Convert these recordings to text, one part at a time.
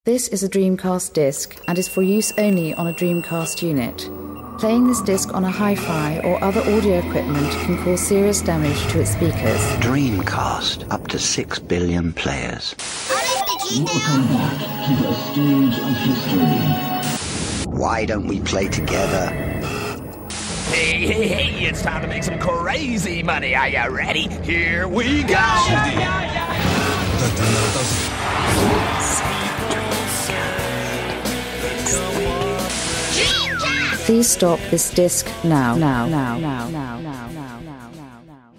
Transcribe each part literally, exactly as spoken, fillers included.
This is a Dreamcast disc and is for use only on a Dreamcast unit. Playing this disc on a hi-fi or other audio equipment can cause serious damage to its speakers. Dreamcast, up to six billion players. Welcome back to the stage of history. Why don't we play together? Hey, hey, hey, it's time to make some crazy money. Are you ready? Here we go! Yeah, yeah, yeah. Please stop this disc now, now, now, now, now, now, now, now, now, now.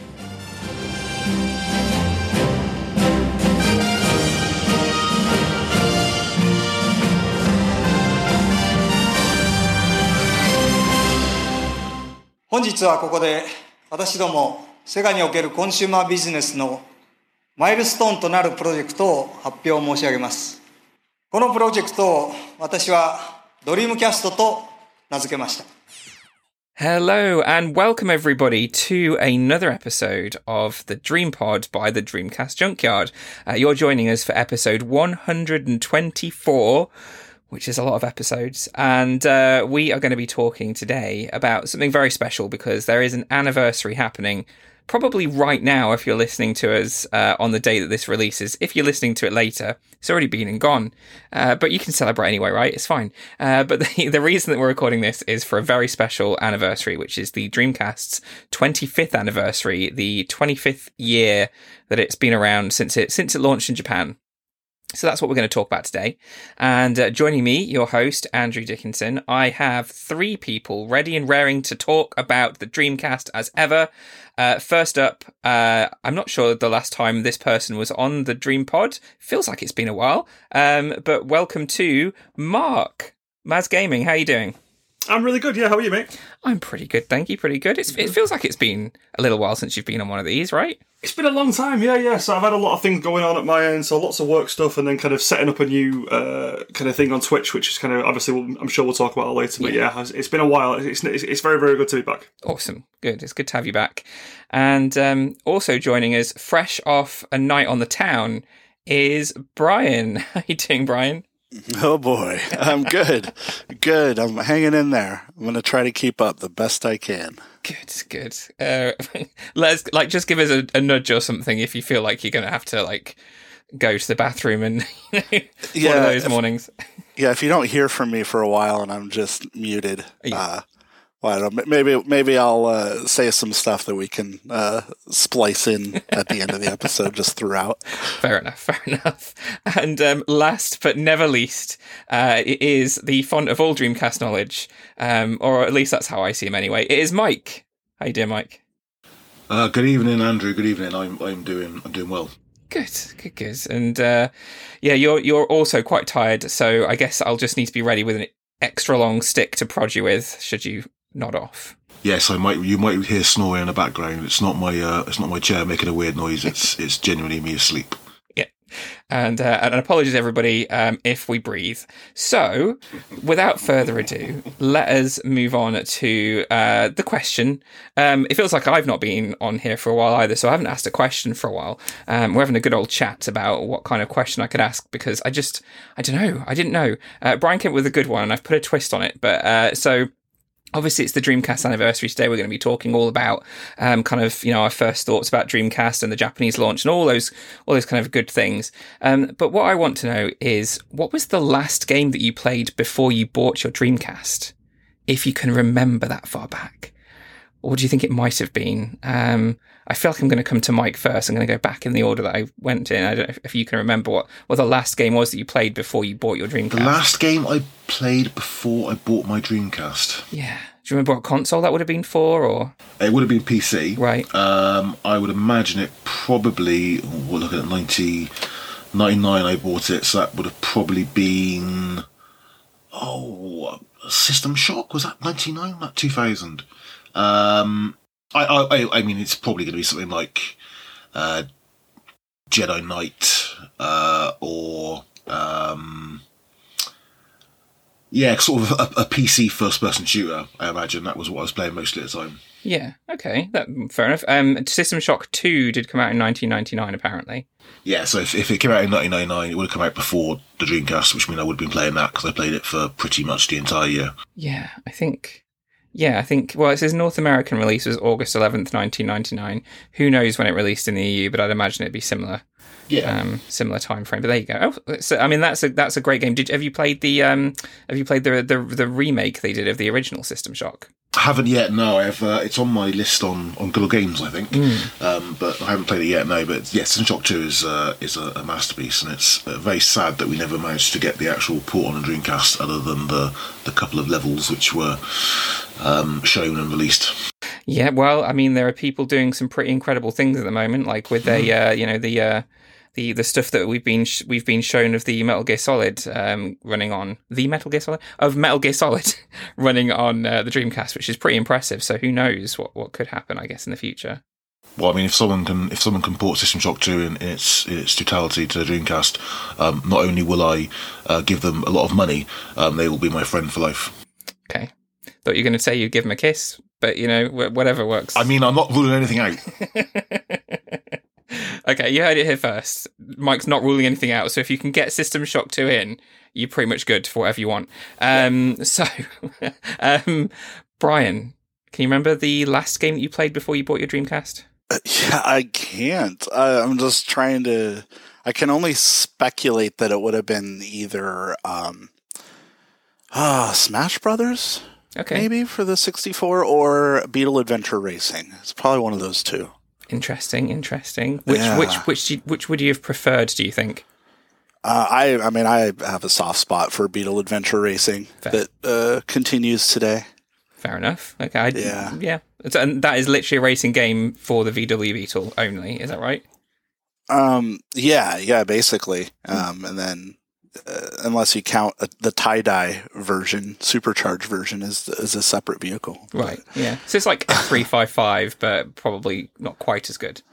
「本日はここで私どもセガにおけるコンシューマービジネスのマイルストーンとなるプロジェクトを発表申し上げます。このプロジェクトを私はドリームキャストと名付けました。 Hello and welcome everybody to another episode of the DreamPod by the Dreamcast Junkyard. Uh, you're joining us for episode one hundred twenty-four, which is a lot of episodes, and uh, we are going to be talking today about something very special because there is an anniversary happening probably right now if you're listening to us uh, on the day that this releases. If you're listening to it later, it's already been and gone. Uh, but you can celebrate anyway, right? It's fine. Uh, but the, the reason that we're recording this is for a very special anniversary, which is the Dreamcast's twenty-fifth anniversary, the twenty-fifth year that it's been around since it since it launched in Japan. So that's what we're going to talk about today. And uh, joining me, your host, Andrew Dickinson, I have three people ready and raring to talk about the Dreamcast as ever. Uh, first up, uh, I'm not sure the last time this person was on the DreamPod. Feels like it's been a while. Um, but welcome to Mark. Maz Gaming, how are you doing? I'm really good, yeah. How are you, mate? I'm pretty good, thank you. Pretty good. It's, it feels like it's been a little while since you've been on one of these, right? It's been a long time, yeah, yeah. So I've had a lot of things going on at my end, so lots of work stuff, and then kind of setting up a new uh, kind of thing on Twitch, which is kind of, obviously, we'll, I'm sure we'll talk about it later, but yeah, yeah it's been a while. It's, it's it's very, very good to be back. Awesome. Good. It's good to have you back. And um, also joining us, fresh off a night on the town, is Brian. How you doing, Brian? Oh boy, I'm good. Good. I'm hanging in there. I'm going to try to keep up the best I can. Good, good. Uh, let's like just give us a, a nudge or something if you feel like you're going to have to like go to the bathroom and you know, yeah, one of those if, mornings. Yeah, if you don't hear from me for a while and I'm just muted, yeah. uh, well, I don't know, maybe maybe I'll uh, say some stuff that we can uh, splice in at the end of the episode just throughout. Fair enough, fair enough. And um, last but never least, uh, it is the font of all Dreamcast knowledge, um, or at least that's how I see him anyway. It is Mike. How you doing, Mike? Uh, good evening, Andrew. Good evening. I'm I'm doing I'm doing well. Good, good, good. And uh, yeah, you're you're also quite tired, so I guess I'll just need to be ready with an extra long stick to prod you with, should you nod off. Yes, I might. You might hear snoring in the background. It's not my. Uh, it's not my chair making a weird noise. It's it's genuinely me asleep. Yeah, and uh, and apologies everybody um, if we breathe. So, without further ado, let us move on to uh, the question. Um, it feels like I've not been on here for a while either, so I haven't asked a question for a while. Um, we're having a good old chat about what kind of question I could ask because I just I don't know. I didn't know. Uh, Brian came up with a good one, and I've put a twist on it. But uh, so. Obviously, it's the Dreamcast anniversary today. We're going to be talking all about um, kind of, you know, our first thoughts about Dreamcast and the Japanese launch and all those all those kind of good things. Um, but what I want to know is, what was the last game that you played before you bought your Dreamcast? If you can remember that far back. What do you think it might have been? Um, I feel like I'm going to come to Mike first. I'm going to go back in the order that I went in. I don't know if you can remember what, what the last game was that you played before you bought your Dreamcast. The last game I played before I bought my Dreamcast. Yeah. Do you remember what console that would have been for? Or it would have been P C. Right. Um, I would imagine it probably, we'll look at nineteen ninety-nine I bought it, so that would have probably been, oh, System Shock? Was that ninety-nine? Not two thousand? Um, I, I, I mean, it's probably going to be something like uh, Jedi Knight uh, or um, yeah, sort of a, a P C first-person shooter. I imagine that was what I was playing mostly at the time. Yeah, okay, that, fair enough. Um, System Shock two did come out in nineteen ninety-nine, apparently. Yeah, so if, if it came out in nineteen ninety-nine, it would have come out before the Dreamcast, which means I would have been playing that because I played it for pretty much the entire year. Yeah, I think... Yeah, I think... Well, it says North American release was August eleventh, nineteen ninety-nine. Who knows when it released in the E U, but I'd imagine it'd be similar. Yeah, um, similar time frame. But there you go. Oh, so, I mean, that's a that's a great game. Did have you played the um have you played the the the remake they did of the original System Shock? I haven't yet. No, I've. Uh, it's on my list on, on Good Old Games, I think. Mm. Um, but I haven't played it yet. No, but yeah, System Shock Two is uh, is a, a masterpiece, and it's uh, very sad that we never managed to get the actual port on a Dreamcast, other than the the couple of levels which were um, shown and released. Yeah, well, I mean, there are people doing some pretty incredible things at the moment, like with mm. the uh, you know the. Uh, The the stuff that we've been sh- we've been shown of the Metal Gear Solid um, running on the Metal Gear Solid of Metal Gear Solid running on uh, the Dreamcast, which is pretty impressive. So who knows what, what could happen, I guess, in the future. Well, I mean, if someone can if someone can port System Shock two in, in its in its totality to the Dreamcast, um, not only will I uh, give them a lot of money, um, they will be my friend for life. Okay, thought you were going to say you'd give them a kiss, but you know, whatever works. I mean, I'm not ruling anything out. Okay, you heard it here first. Mike's not ruling anything out, so if you can get System Shock two in, you're pretty much good for whatever you want. Um, yeah. So, um, Brian, can you remember the last game that you played before you bought your Dreamcast? Uh, yeah, I can't. Uh, I'm just trying to... I can only speculate that it would have been either um, uh, Smash Brothers, okay, maybe, for the sixty-four, or Beetle Adventure Racing. It's probably one of those two. Interesting, interesting. Which yeah. which which which would you have preferred, do you think? Uh, I I mean, I have a soft spot for Beetle Adventure Racing. Fair. That uh, continues today. Fair enough. Okay, I, yeah, yeah. And that is literally a racing game for the V W Beetle only. Is that right? Um. Yeah. Yeah. Basically. Um. And then, uh, unless you count uh, the tie-dye version, supercharged version, is is a separate vehicle. Right. But, yeah. So it's like F three fifty-five, but probably not quite as good.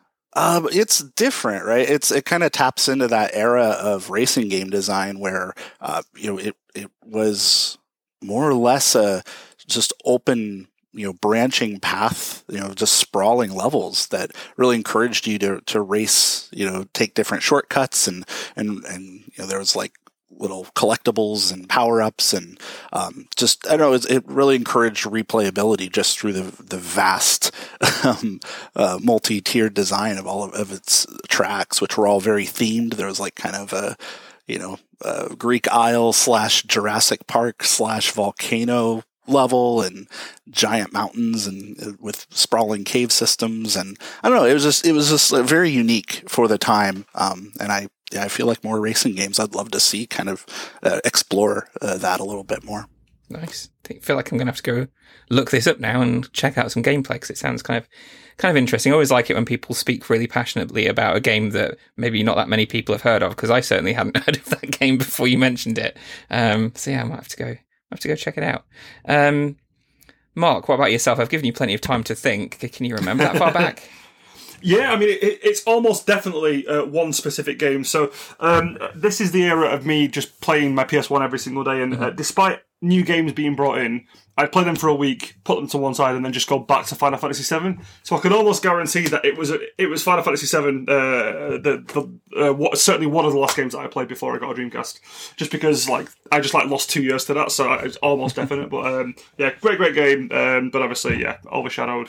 Um, it's different, right? It's it kind of taps into that era of racing game design where, uh, you know, it it was more or less a just open, you know, branching path, you know, just sprawling levels that really encouraged you to to race, you know, take different shortcuts, and and and you know, there was like little collectibles and power-ups, and um, just, I don't know, it, it really encouraged replayability just through the the vast um, uh, multi-tiered design of all of, of its tracks, which were all very themed. There was like kind of a, you know, a Greek Isle slash Jurassic Park slash volcano level, and giant mountains, and uh, with sprawling cave systems, and I don't know, it was just it was just uh, very unique for the time, um, and I yeah, I feel like more racing games I'd love to see kind of uh, explore uh, that a little bit more. Nice. I feel like I'm going to have to go look this up now and check out some gameplay, because it sounds kind of kind of interesting. I always like it when people speak really passionately about a game that maybe not that many people have heard of, because I certainly hadn't heard of that game before you mentioned it. Um, so yeah, I might have to go. I have to go check it out. Um, Mark, what about yourself? I've given you plenty of time to think. Can you remember that far back? Yeah, I mean, it, it's almost definitely uh, one specific game. So um, this is the era of me just playing my P S one every single day, and mm-hmm. uh, despite new games being brought in, I'd play them for a week, put them to one side, and then just go back to Final Fantasy seven. So I could almost guarantee that it was a, it was Final Fantasy seven, uh, the the uh, what, certainly one of the last games that I played before I got a Dreamcast. Just because, like, I just like lost two years to that, so it's almost definite. But um, yeah, great, great game. Um, but obviously, yeah, overshadowed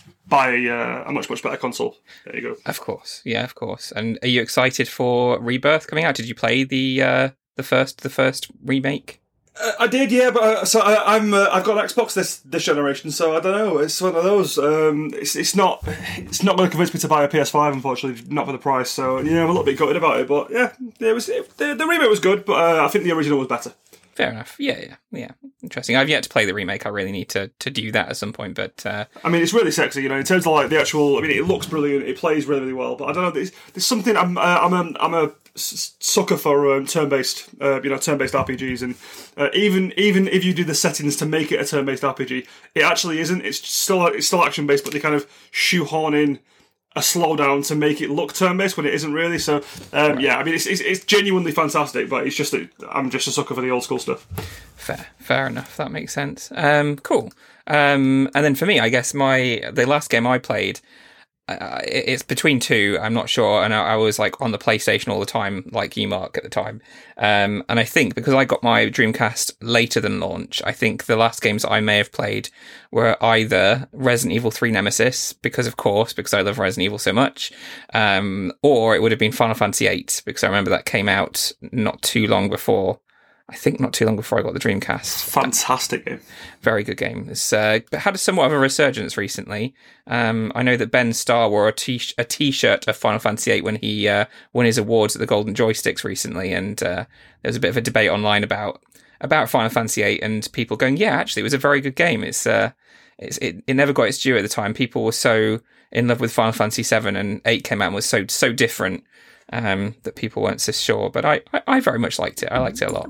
by uh, a much, much better console. There you go. Of course, yeah, of course. And are you excited for Rebirth coming out? Did you play the uh, the first the first remake? Uh, I did, yeah, but uh, so I, I'm uh, I've got an Xbox this this generation, so I don't know. It's one of those. Um, it's it's not it's not going to convince me to buy a P S five, unfortunately, not for the price. So yeah, I'm a little bit gutted about it, but yeah, it was it, the, the remake was good, but uh, I think the original was better. Fair enough. Yeah, yeah, yeah. Interesting. I've yet to play the remake. I really need to, to do that at some point. But uh... I mean, it's really sexy, you know. In terms of like the actual, I mean, it looks brilliant. It plays really, really well. But I don't know. There's, there's something. I'm uh, I'm a I'm a sucker for um, turn-based, uh, you know, turn-based R P Gs, and uh, even even if you do the settings to make it a turn-based R P G, it actually isn't. It's still it's still action-based, but they kind of shoehorn in a slowdown to make it look turn-based when it isn't really. So, um, right. yeah, I mean, it's, it's it's genuinely fantastic, but it's just that I'm just a sucker for the old school stuff. Fair, fair enough. That makes sense. Um, cool. Um, and then for me, I guess my the last game I played, uh, it's between two. I'm not sure, and I, I was like on the PlayStation all the time, like you, Mark, at the time. Um, and I think because I got my Dreamcast later than launch, I think the last games I may have played were either Resident Evil three Nemesis, because of course, because I love Resident Evil so much, um, or it would have been Final Fantasy eight, because I remember that came out not too long before. I think not too long before I got the Dreamcast. Fantastic game. Very good game. It's uh, had somewhat of a resurgence recently. Um, I know that Ben Starr wore a, t- a t-shirt of Final Fantasy eight when he uh, won his awards at the Golden Joysticks recently, and uh, there was a bit of a debate online about about Final Fantasy eight, and people going, yeah, actually, it was a very good game. It's, uh, it's it, it never got its due at the time. People were so in love with Final Fantasy seven, and eight came out and was so so different. Um, that people weren't so sure, but I, I, I very much liked it. I liked it a lot.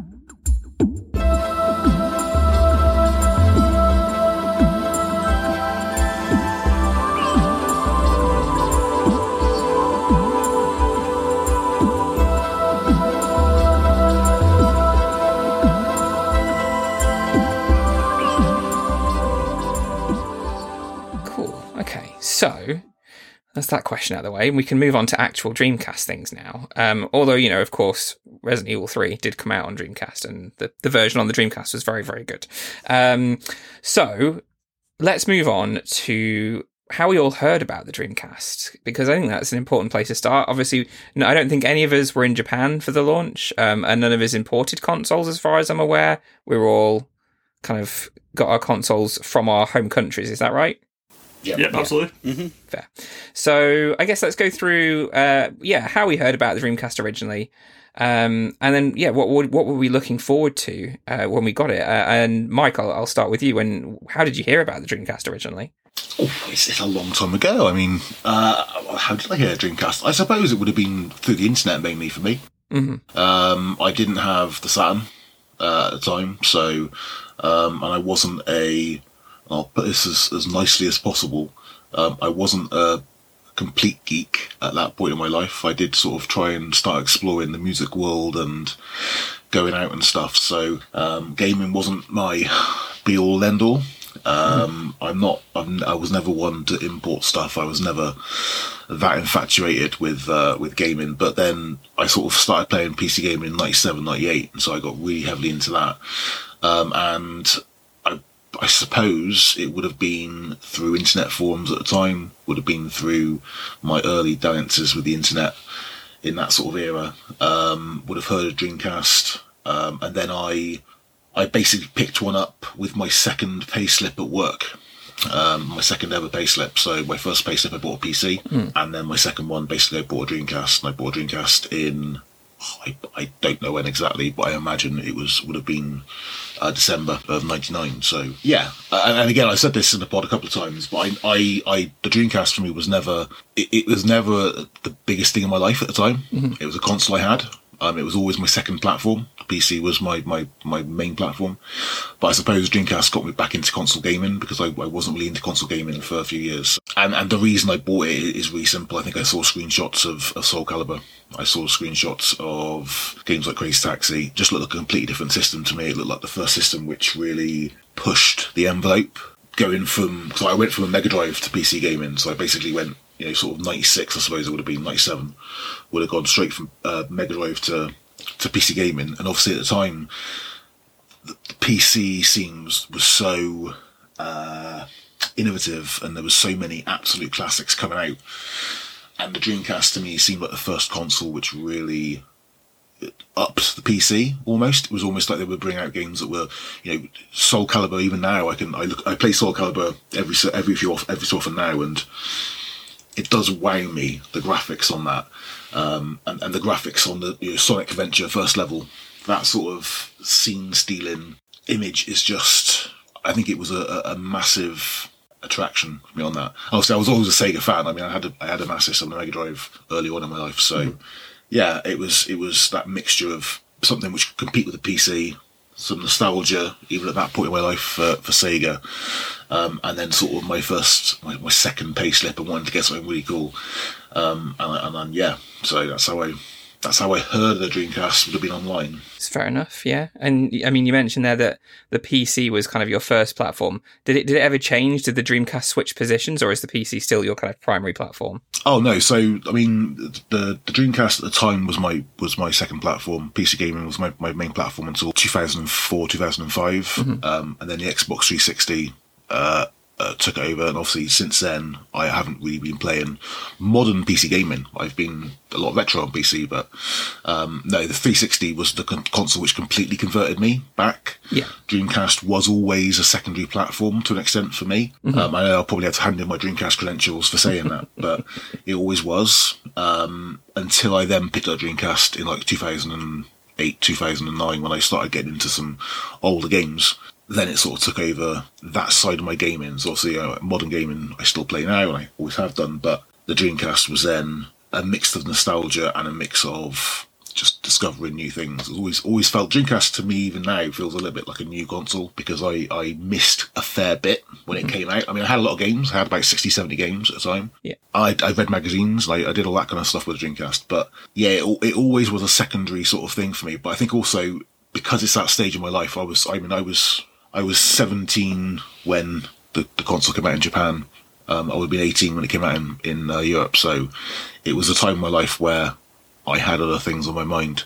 Cool. Okay, so that's that question out of the way, and we can move on to actual Dreamcast things now. Um, although, you know, of course, Resident Evil three did come out on Dreamcast, and the, the version on the Dreamcast was very, very good. Um, so let's move on to how we all heard about the Dreamcast, because I think that's an important place to start. Obviously, no, I don't think any of us were in Japan for the launch, um, and none of us imported consoles, as far as I'm aware. We were all kind of got our consoles from our home countries. Is that right? Yep, yep, absolutely. Mm-hmm. Fair. So I guess let's go through, uh, yeah, how we heard about the Dreamcast originally, um, and then yeah, what what were we looking forward to uh, when we got it? Uh, and Mike, I'll, I'll start with you. And how did you hear about the Dreamcast originally? Oh, it's, it's a long time ago. I mean, uh, how did I hear Dreamcast? I suppose it would have been through the internet mainly for me. Mm-hmm. Um, I didn't have the Saturn uh, at the time, so um, and I wasn't a. I'll put this as, as nicely as possible. Um, I wasn't a complete geek at that point in my life. I did sort of try and start exploring the music world and going out and stuff. So um, gaming wasn't my be-all, end-all. Um, I'm not. I'm, I was never one to import stuff. I was never that infatuated with uh, with gaming. But then I sort of started playing P C gaming in ninety-seven, ninety-eight, and so I got really heavily into that. Um, and I. I suppose it would have been through internet forums at the time, would have been through my early dalliances with the internet in that sort of era, um, would have heard of Dreamcast, um, and then I I basically picked one up with my second payslip at work, um, my second ever payslip. So my first payslip I bought a P C, mm. and then my second one basically I bought a Dreamcast, and I bought a Dreamcast in... I, I don't know when exactly, but I imagine it was would have been uh, December of ninety-nine. So yeah, uh, and again, I said this in the pod a couple of times, but I, I, I the Dreamcast for me was never it, it was never the biggest thing in my life at the time. Mm-hmm. It was a console I had. Um, it was always my second platform. The P C was my, my, my main platform. But I suppose Dreamcast got me back into console gaming because I, I wasn't really into console gaming for a few years. And and the reason I bought it is really simple. I think I saw screenshots of, of Soul Calibur. I saw screenshots of games like Crazy Taxi. Just looked like a completely different system to me. It looked like the first system which really pushed the envelope. Going from... So I went from a Mega Drive to P C gaming. So I basically went... You know, sort of ninety-six, I suppose it would have been, ninety-seven, would have gone straight from uh, Mega Drive to, to P C gaming. And obviously at the time, the, the P C scene was, was so uh, innovative, and there was so many absolute classics coming out. And the Dreamcast to me seemed like the first console which really upped the P C almost. It was almost like they would bring out games that were, you know, Soul Calibur. Even now, I can I look I play Soul Calibur every every few every so often now, and it does wow me, the graphics on that, um, and, and the graphics on the you know, Sonic Adventure first level. That sort of scene-stealing image is just... I think it was a, a massive attraction for me on that. Obviously, I was always a Sega fan. I mean, I had a, I had a Master System and a Mega Drive early on in my life. So, mm. yeah, it was it was that mixture of something which could compete with the P C, some nostalgia, even at that point in my life, for, for Sega, Um, and then sort of my first, my, my second pay slip, and wanted to get something really cool. Um, and, and then yeah, so that's how I that's how I heard the Dreamcast would have been online. It's fair enough, yeah. And I mean, you mentioned there that the P C was kind of your first platform. Did it did it ever change? Did the Dreamcast switch positions, or is the P C still your kind of primary platform? Oh no, so I mean, the the Dreamcast at the time was my was my second platform. P C gaming was my, my main platform until two thousand four, two thousand five, mm-hmm. um, and then the Xbox three sixty uh, uh, took over. And obviously, since then, I haven't really been playing modern P C gaming. I've been a lot retro on P C, but um, no, the three sixty was the con- console which completely converted me back. Yeah. Dreamcast was always a secondary platform to an extent for me. Mm-hmm. Um, I know I'll probably have to hand in my Dreamcast credentials for saying that, but it always was. Um, until I then picked up Dreamcast in like two thousand eight, two thousand nine, when I started getting into some older games. Then it sort of took over that side of my gaming. So obviously, uh, modern gaming I still play now, and I always have done, but the Dreamcast was then a mix of nostalgia and a mix of just discovering new things. It's always always felt Dreamcast to me, even now, feels a little bit like a new console, because I, I missed a fair bit when it mm-hmm. came out. I mean, I had a lot of games. I had about sixty, seventy games at the time. Yeah. I, I read magazines. I, I did all that kind of stuff with the Dreamcast. But yeah, it, it always was a secondary sort of thing for me. But I think also, because it's that stage in my life, I was, I mean, I was... I was seventeen when the, the console came out in Japan. Um, I would have been eighteen when it came out in, in uh, Europe. So it was a time in my life where I had other things on my mind,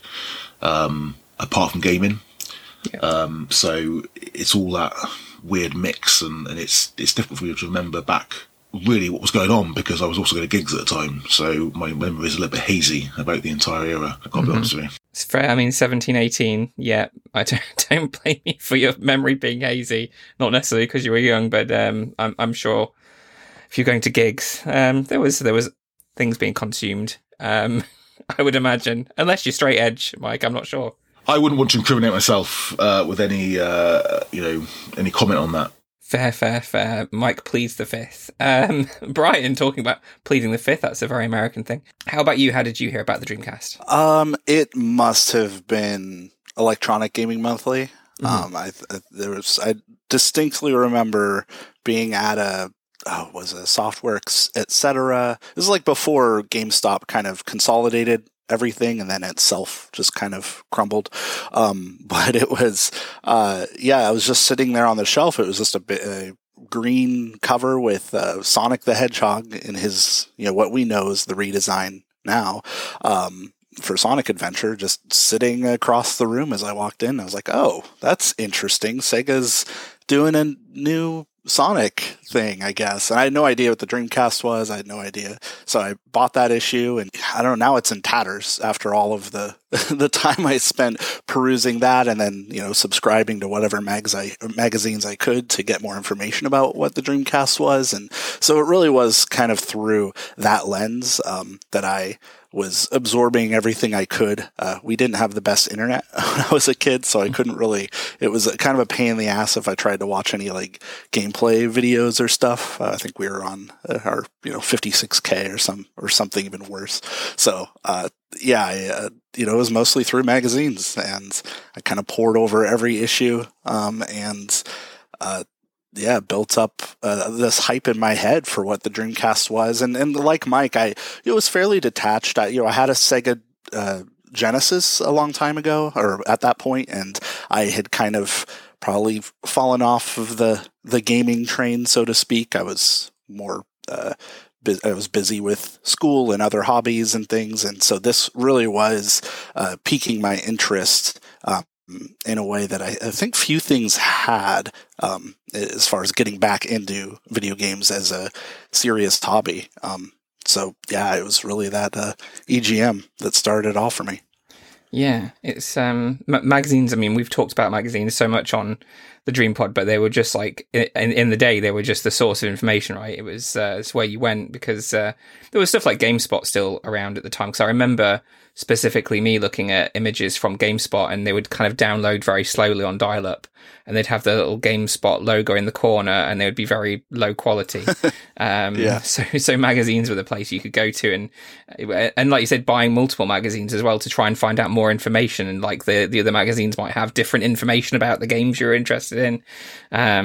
um, apart from gaming. Yeah. Um, so it's all that weird mix, and, and it's it's difficult for me to remember back really what was going on, because I was also going to gigs at the time. So my memory is a little bit hazy about the entire era, I've got to be honest with you. It's fair. I mean, seventeen, eighteen, yeah, I don't, don't blame you for your memory being hazy. Not necessarily because you were young, but um, I'm, I'm sure if you're going to gigs, um, there was there was things being consumed, um, I would imagine. Unless you're straight edge, Mike, I'm not sure. I wouldn't want to incriminate myself uh, with any, uh, you know, any comment on that. Fair, fair, fair. Mike pleads the fifth. Um, Brian, talking about pleading the fifth, that's a very American thing. How about you? How did you hear about the Dreamcast? Um, it must have been Electronic Gaming Monthly. Mm-hmm. Um, I, there was, I distinctly remember being at a, oh, was it Softworks, et cetera. This is like before GameStop kind of consolidated everything, and then itself just kind of crumbled. Um, but it was, uh, yeah, I was just sitting there on the shelf. It was just a bit, a green cover with, uh, Sonic the Hedgehog in his, you know, what we know is the redesign now, um, for Sonic Adventure, just sitting across the room as I walked in. I was like, oh, that's interesting. Sega's doing a new Sonic thing, I guess. And I had no idea what the Dreamcast was. I had no idea. So I bought that issue, and I don't know, now it's in tatters after all of the the time I spent perusing that, and then, you know, subscribing to whatever mags I, magazines I could to get more information about what the Dreamcast was. And so it really was kind of through that lens um, that I was absorbing everything I could. Uh, we didn't have the best internet when I was a kid, so I couldn't really, it was a, kind of a pain in the ass if I tried to watch any like gameplay videos or stuff. Uh, I think we were on uh, our, you know, fifty-six K or some, or something even worse. So, uh, yeah, I, uh, you know, it was mostly through magazines, and I kind of poured over every issue, um, and, uh, yeah, built up uh, this hype in my head for what the Dreamcast was. And, and like Mike, I, it was fairly detached. I, you know, I had a Sega, uh, Genesis a long time ago, or at that point, and I had kind of probably fallen off of the, the gaming train, so to speak. I was more, uh, bu- I was busy with school and other hobbies and things. And so this really was, uh, piquing my interest, um, in a way that I, I think few things had, um, as far as getting back into video games as a serious hobby. Um, so yeah, it was really that, uh, E G M that started it all for me. Yeah, it's, um, ma- magazines. I mean, we've talked about magazines so much on the DreamPod, but they were just like, in, in the day, they were just the source of information, right? It was, uh, it's where you went, because, uh, there was stuff like GameSpot still around at the time. Cause I remember specifically me looking at images from GameSpot, and they would kind of download very slowly on dial-up, and they'd have the little GameSpot logo in the corner, and they would be very low quality. Um, yeah. So, so magazines were the place you could go to, and and like you said, buying multiple magazines as well to try and find out more information. And like the the other magazines might have different information about the games you're interested in. Um,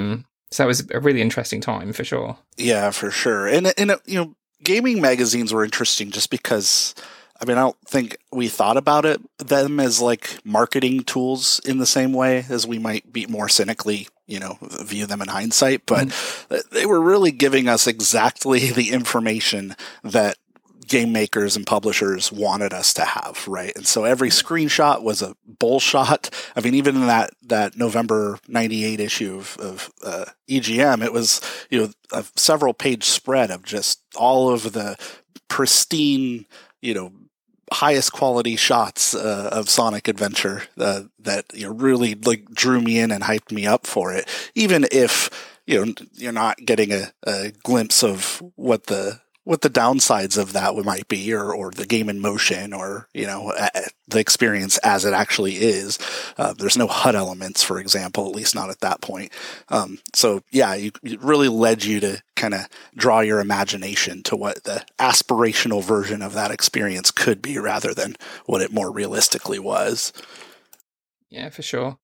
So that was a really interesting time for sure. Yeah, for sure. And, and you know, gaming magazines were interesting just because, I mean, I don't think we thought about it them as like marketing tools in the same way as we might be more cynically, you know, view them in hindsight. But mm. they were really giving us exactly the information that game makers and publishers wanted us to have, right? And so every screenshot was a bull shot. I mean, even in that, that November ninety-eight issue of, of uh, E G M, it was, you know, a several page spread of just all of the pristine, you know, highest quality shots uh, of Sonic Adventure uh, that, you know, really like drew me in and hyped me up for it, even if, you know, you're not getting a, a glimpse of what the what the downsides of that might be, or, or the game in motion, or, you know, uh, the experience as it actually is. Uh, there's no H U D elements, for example, at least not at that point. Um, so yeah, you, it really led you to kind of draw your imagination to what the aspirational version of that experience could be rather than what it more realistically was. Yeah, for sure.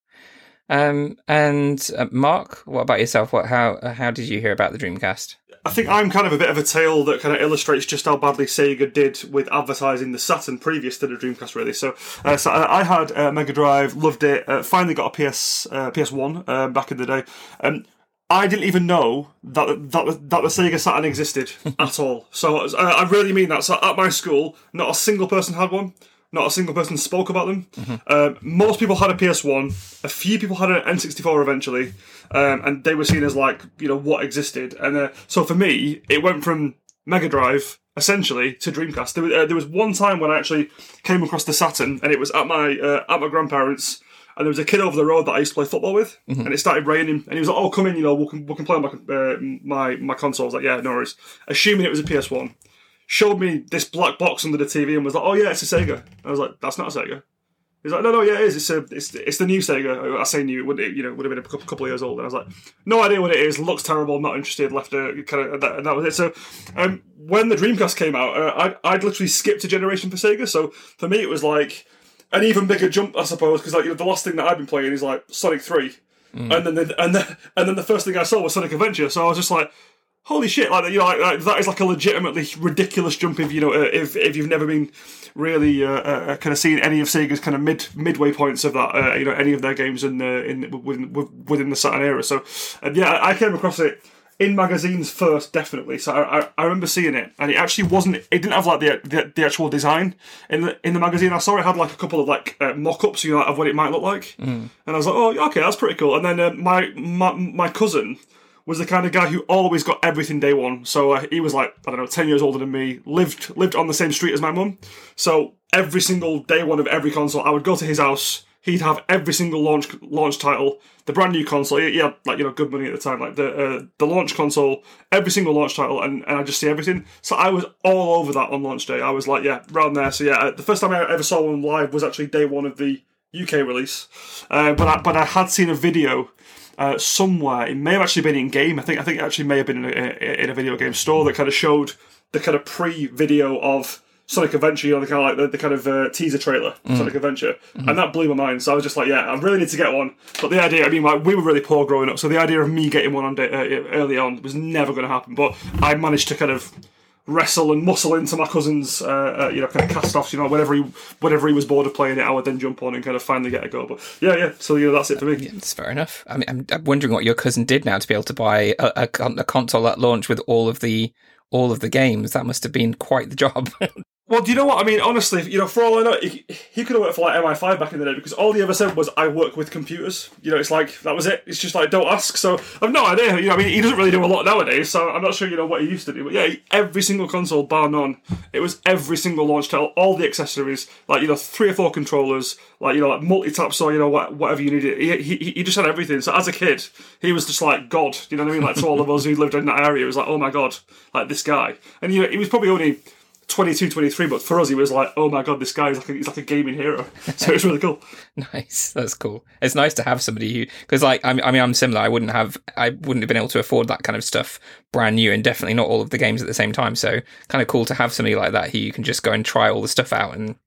Um, and uh, Mark, what about yourself? What, how, how did you hear about the Dreamcast? I think I'm kind of a bit of a tale that kind of illustrates just how badly Sega did with advertising the Saturn previous to the Dreamcast, really. So, uh, so I had a Mega Drive, loved it, uh, finally got a P S, uh, P S one uh, back in the day. Um, I didn't even know that that, that the Sega Saturn existed at all. So uh, I really mean that. So at my school, not a single person had one. Not a single person spoke about them. Mm-hmm. Uh, most people had a P S one. A few people had an N sixty-four eventually. Um, and they were seen as like, you know, what existed. And uh, so for me, it went from Mega Drive, essentially, to Dreamcast. There was, uh, there was one time when I actually came across the Saturn, and it was at my uh, at my grandparents', and there was a kid over the road that I used to play football with, mm-hmm. and it started raining, and he was like, oh, come in, you know, we can, we can play on my, uh, my, my console. I was like, yeah, no worries. Assuming it was a P S one. Showed me this black box under the T V and was like, oh yeah, it's a Sega. I was like, that's not a Sega. He's like, no, no, yeah, it is. It's a, it's, it's the new Sega. I say new, it would, you know, would have been a couple, couple of years old. And I was like, no idea what it is. Looks terrible. Not interested. Left a kind of, that, and that was it. So, um, when the Dreamcast came out, uh, I'd, I'd literally skipped a generation for Sega. So for me, it was like an even bigger jump, I suppose, because like you know, the last thing that I've been playing is like Sonic three, mm. and then the, and then and then the first thing I saw was Sonic Adventure. So I was just like, holy shit! Like you know, like, like, that is like a legitimately ridiculous jump if you know uh, if if you've never been really uh, uh, kind of seen any of Sega's kind of mid midway points of that, uh, you know, any of their games in the in within, within the Saturn era. So uh, yeah, I came across it in magazines first, definitely. So I, I I remember seeing it, and it actually wasn't. It didn't have like the the, the actual design in the in the magazine I saw. It had like a couple of like uh, mock-ups, you know, of what it might look like, mm. and I was like, oh, okay, that's pretty cool. And then uh, my my my cousin was the kind of guy who always got everything day one. So uh, he was like, I don't know, ten years older than me, lived lived on the same street as my mum. So every single day one of every console, I would go to his house, he'd have every single launch launch title, the brand new console, he, he had like, you know, good money at the time, like the uh, the launch console, every single launch title, and, and I just see everything. So I was all over that on launch day. I was like, yeah, round there. So yeah, the first time I ever saw one live was actually day one of the U K release. Uh, but, I, but I had seen a video Uh, somewhere. It may have actually been in game. I think I think it actually may have been in a, in a video game store that kind of showed the kind of pre-video of Sonic Adventure, you know, the kind of like the, the kind of uh, teaser trailer for mm. Sonic Adventure, mm-hmm. and that blew my mind. So I was just like, yeah, I really need to get one. But the idea, I mean, like, we were really poor growing up, so the idea of me getting one on day, uh, early on was never going to happen. But I managed to kind of wrestle and muscle into my cousin's, uh, uh, you know, kind of cast-offs, you know, whenever he, whenever he was bored of playing it, I would then jump on and kind of finally get a go. But yeah, yeah, so, you know, that's it for me. Yeah, it's fair enough. I mean, I'm, I'm wondering what your cousin did now to be able to buy a, a, a console at launch with all of the, all of the games. That must have been quite the job. Well, do you know what? I mean, honestly, you know, for all I know, he, he could have worked for like M I five back in the day because all he ever said was, I work with computers. You know, it's like, that was it. It's just like, don't ask. So I've no idea. You know, I mean, he doesn't really do a lot nowadays, so I'm not sure, you know, what he used to do. But yeah, every single console, bar none, it was every single launch title, all the accessories, like, you know, three or four controllers, like, you know, like multi-taps or, you know, whatever you needed. He, he, he just had everything. So as a kid, he was just like God. You know what I mean? Like, to all of us who lived in that area, it was like, oh my God, like this guy. And, you know, he was probably only twenty-two, twenty-three, but for us he was like, oh my God, this guy is like a, he's like a gaming hero. So it's really cool. Nice, that's cool. It's nice to have somebody who, because like I mean, I mean I'm similar. I wouldn't have I wouldn't have been able to afford that kind of stuff brand new, and definitely not all of the games at the same time. So kind of cool to have somebody like that who you can just go and try all the stuff out and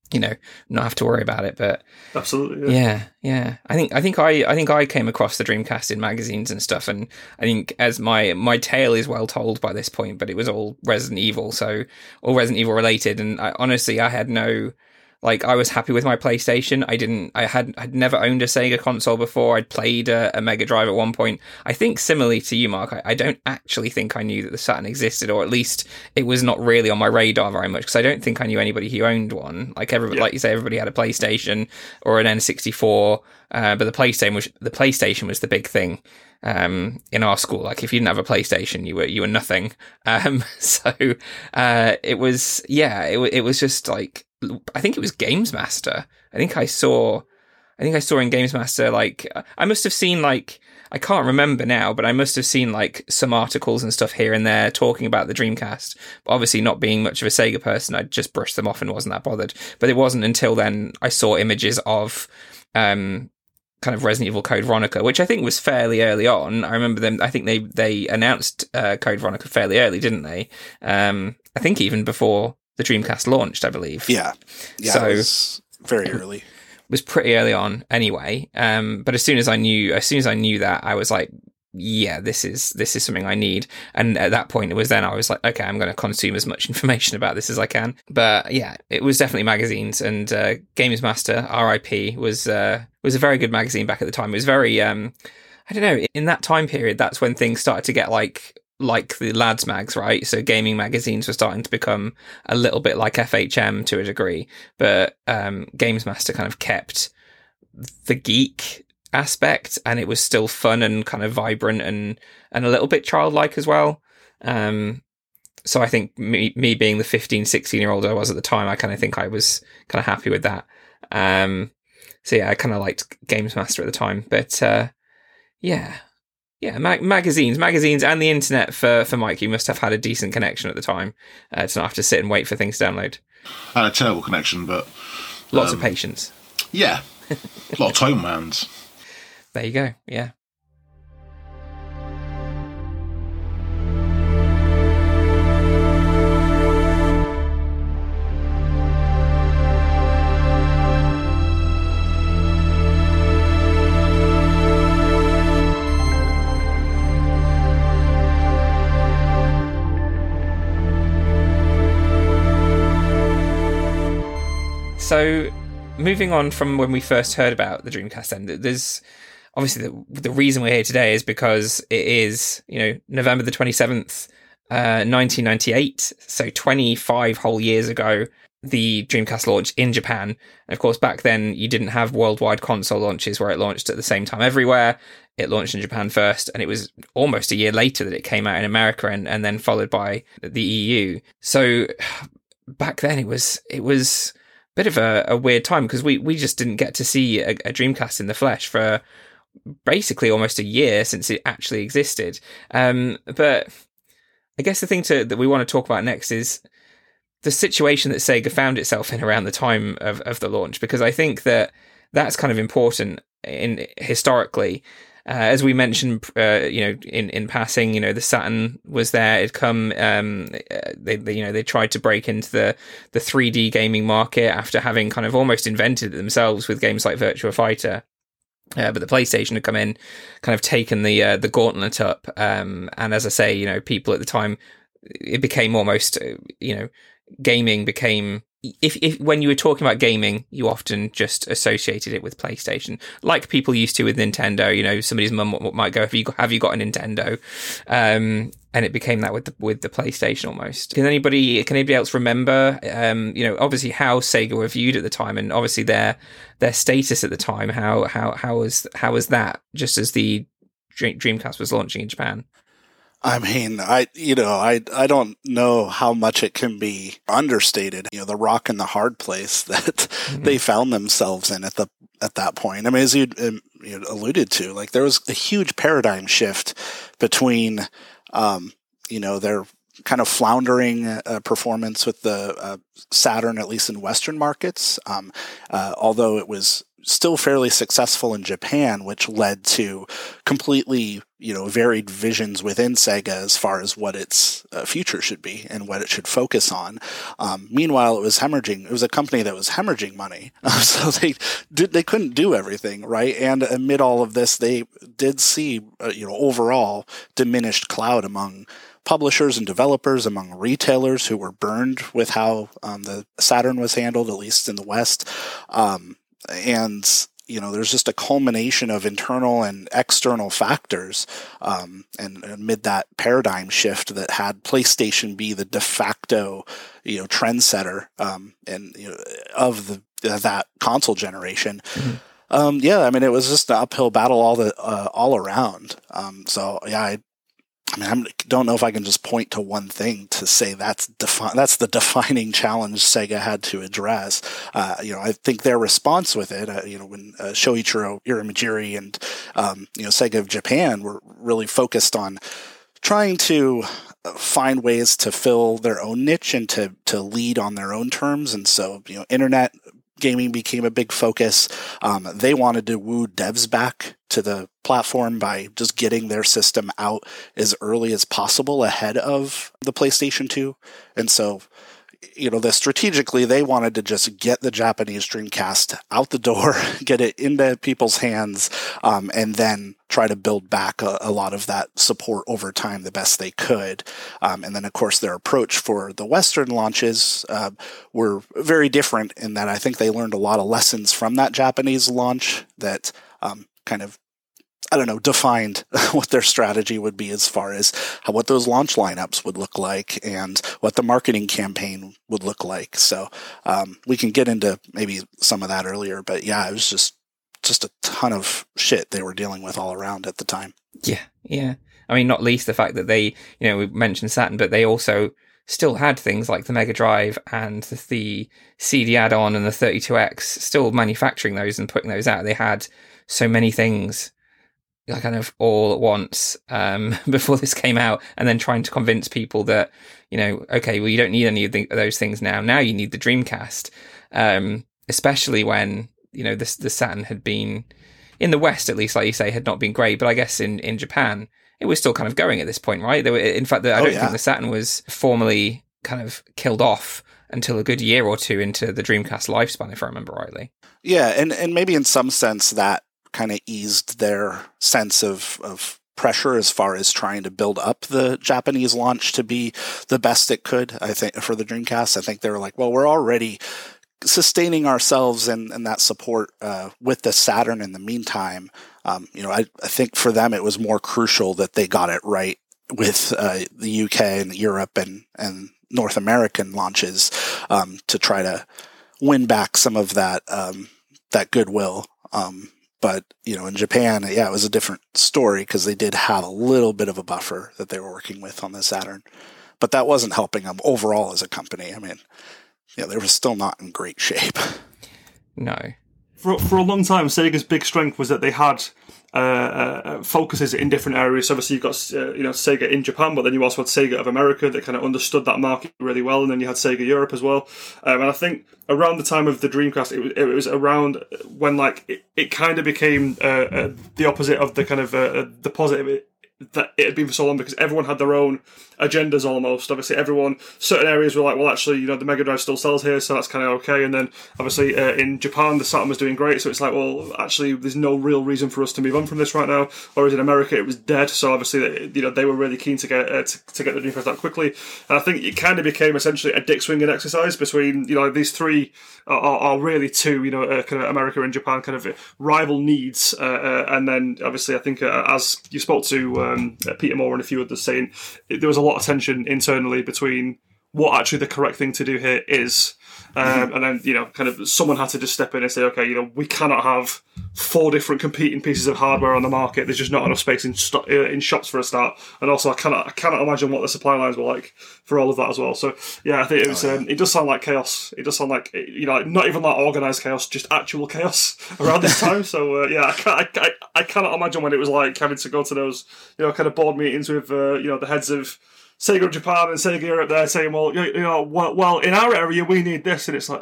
you know, not have to worry about it. But absolutely, yeah. yeah, yeah. I think I think I I think I came across the Dreamcast in magazines and stuff, and I think as my my tale is well told by this point, but it was all Resident Evil, so all Resident Evil related, and I, honestly, I had no. Like, I was happy with my PlayStation. I didn't, I had, I'd never owned a Sega console before. I'd played a, a Mega Drive at one point. I think similarly to you, Mark, I, I don't actually think I knew that the Saturn existed, or at least it was not really on my radar very much, because I don't think I knew anybody who owned one. Like, everybody, yeah. like you say, everybody had a PlayStation or an N sixty-four, uh, but the PlayStation was, the PlayStation was the big thing. Um, in our school, like if you didn't have a PlayStation, you were, you were nothing. Um, so, uh, it was, yeah, it, it was just like, I think it was Games Master. I think I saw, I think I saw in Games Master, like, I must have seen like, I can't remember now, but I must have seen like some articles and stuff here and there talking about the Dreamcast. But obviously not being much of a Sega person, I just brushed them off and wasn't that bothered. But it wasn't until then I saw images of, um, kind of Resident Evil Code Veronica, which I think was fairly early on. I remember them, I think they, they announced uh, Code Veronica fairly early, didn't they? Um, I think even before the Dreamcast launched, I believe. Yeah. Yeah, so, it was very early. It was pretty early on anyway. Um, but as soon as I knew, as soon as I knew that, I was like, yeah, this is, this is something I need. And at that point, it was then I was like, okay, I'm going to consume as much information about this as I can. But yeah, it was definitely magazines, and uh, Games Master, R I P, was, uh, was a very good magazine back at the time. It was very, um, I don't know, in that time period, that's when things started to get like, like the lads mags, right? So gaming magazines were starting to become a little bit like F H M to a degree, but, um, Games Master kind of kept the geek aspect, and it was still fun and kind of vibrant and and a little bit childlike as well. Um so I think me me being the fifteen, sixteen year old I was at the time, I kind of think I was kind of happy with that. Um so yeah, I kind of liked Games Master at the time. But uh yeah yeah mag- magazines magazines and the internet for for Mike, you must have had a decent connection at the time, uh, to not have to sit and wait for things to download. I had a terrible connection, but lots um, of patience. Yeah, a lot of tone bands. There you go. Yeah. So, moving on from when we first heard about the Dreamcast, then there's obviously the, the reason we're here today is because it is, you know, November the twenty-seventh, uh, nineteen ninety-eight. So twenty-five whole years ago, the Dreamcast launched in Japan. And of course, back then you didn't have worldwide console launches where it launched at the same time everywhere. It launched in Japan first, and it was almost a year later that it came out in America, and, and then followed by the E U. So back then it was, it was bit of a, a weird time, because we, we just didn't get to see a, a Dreamcast in the flesh for basically almost a year since it actually existed. Um, but I guess the thing to, that we want to talk about next is the situation that Sega found itself in around the time of, of the launch, because I think that that's kind of important in historically. Uh, as we mentioned, uh, you know, in, in passing, you know, the Saturn was there. It'd come, um, they, they, you know, they tried to break into the, the three D gaming market after having kind of almost invented it themselves with games like Virtua Fighter. Uh, but the PlayStation had come in, kind of taken the, uh, the gauntlet up. Um, and as I say, you know, people at the time, it became almost, you know, gaming became, If, if when you were talking about gaming, you often just associated it with PlayStation, like people used to with Nintendo. You know, somebody's mum might go, "Have you got, have you got a Nintendo?" Um, and it became that with the with the PlayStation almost. Can anybody can anybody else remember? Um, you know, obviously how Sega were viewed at the time, and obviously their their status at the time. How how how was how was that just as the Dreamcast was launching in Japan? I mean, I, you know, I, I don't know how much it can be understated, you know, the rock and the hard place that mm-hmm. they found themselves in at the, at that point. I mean, as you you alluded to, like there was a huge paradigm shift between, um, you know, their kind of floundering uh, performance with the uh, Saturn, at least in Western markets. Um, uh, although it was still fairly successful in Japan, which led to completely, you know, varied visions within Sega as far as what its uh, future should be and what it should focus on. Um, meanwhile, it was hemorrhaging. It was a company that was hemorrhaging money, so they did they couldn't do everything, right? And amid all of this, they did see, uh, you know, overall diminished clout among publishers and developers, among retailers who were burned with how um, the Saturn was handled, at least in the West. Um, and, you know, there's just a culmination of internal and external factors. Um, and amid that paradigm shift that had PlayStation be the de facto, you know, trendsetter um, and you know, of the that console generation. Mm-hmm. Um, yeah, I mean, it was just an uphill battle all the uh, all around. Um, so yeah, I. I mean, I don't know if I can just point to one thing to say that's defi- that's the defining challenge Sega had to address. Uh, you know, I think their response with it, uh, you know, when uh, Shoichiro Irimajiri and, um, you know, Sega of Japan were really focused on trying to find ways to fill their own niche and to, to lead on their own terms. And so, you know, internet gaming became a big focus. Um, they wanted to woo devs back to the platform by just getting their system out as early as possible ahead of the PlayStation two. And so, you know, the strategically, they wanted to just get the Japanese Dreamcast out the door, get it into people's hands, um, and then try to build back a, a lot of that support over time the best they could. Um, and then, of course, their approach for the Western launches uh, were very different in that I think they learned a lot of lessons from that Japanese launch that um, kind of, I don't know, defined what their strategy would be as far as how, what those launch lineups would look like and what the marketing campaign would look like. So um, we can get into maybe some of that earlier, but yeah, it was just just a ton of shit they were dealing with all around at the time. Yeah, yeah. I mean, not least the fact that they, you know, we mentioned Saturn, but they also still had things like the Mega Drive and the, the C D add-on and the thirty-two X, still manufacturing those and putting those out. They had so many things kind of all at once um, before this came out, and then trying to convince people that, you know, okay, well, you don't need any of the, those things now. Now you need the Dreamcast, um, especially when, you know, this, the Saturn had been, in the West at least, like you say, had not been great. But I guess in, in Japan, it was still kind of going at this point, right? There were, in fact, I don't oh, yeah. think the Saturn was formally kind of killed off until a good year or two into the Dreamcast lifespan, if I remember rightly. Yeah, and, and maybe in some sense that kind of eased their sense of, of pressure as far as trying to build up the Japanese launch to be the best it could, I think, for the Dreamcast. I think they were like, well, we're already sustaining ourselves and, and that support uh, with the Saturn in the meantime. Um, you know, I, I think for them it was more crucial that they got it right with uh, the U K and Europe and, and North American launches um, to try to win back some of that um, that goodwill. Um, But, you know, in Japan, yeah, it was a different story because they did have a little bit of a buffer that they were working with on the Saturn. But that wasn't helping them overall as a company. I mean, yeah, they were still not in great shape. No. For for a long time, Sega's big strength was that they had uh, uh, focuses in different areas. So obviously, you've got uh, you know Sega in Japan, but then you also had Sega of America that kind of understood that market really well, and then you had Sega Europe as well. Um, and I think around the time of the Dreamcast, it was, it was around when like it, it kind of became uh, uh, the opposite of the kind of uh, the positive it, that it had been for so long, because everyone had their own agendas almost. Obviously, everyone, certain areas were like, well, actually, you know, the Mega Drive still sells here, so that's kind of okay. And then, obviously, uh, in Japan, the Saturn was doing great, so it's like, well, actually, there's no real reason for us to move on from this right now. Whereas in America, it was dead, so obviously, you know, they were really keen to get uh, to, to get the Dreamcast out quickly. And I think it kind of became essentially a dick swinging exercise between, you know, these three are, are really two, you know, uh, kind of America and Japan kind of rival needs. Uh, uh, and then, obviously, I think uh, as you spoke to um, Peter Moore and a few others saying, it, there was a lot of tension internally between what actually the correct thing to do here is. Um, mm-hmm. And then, you know, kind of someone had to just step in and say, okay, you know, we cannot have four different competing pieces of hardware on the market. There's just not enough space in sto- in shops for a start. And also, I cannot I cannot imagine what the supply lines were like for all of that as well. So, yeah, I think it was. Oh, yeah. um, it does sound like chaos. It does sound like, you know, not even like organised chaos, just actual chaos around this time. So, uh, yeah, I, can't, I, I, I cannot imagine what it was like having to go to those, you know, kind of board meetings with, uh, you know, the heads of Sega Japan and Sega Europe there saying, well, you, you know, well, well, in our area we need this, and it's like, uh,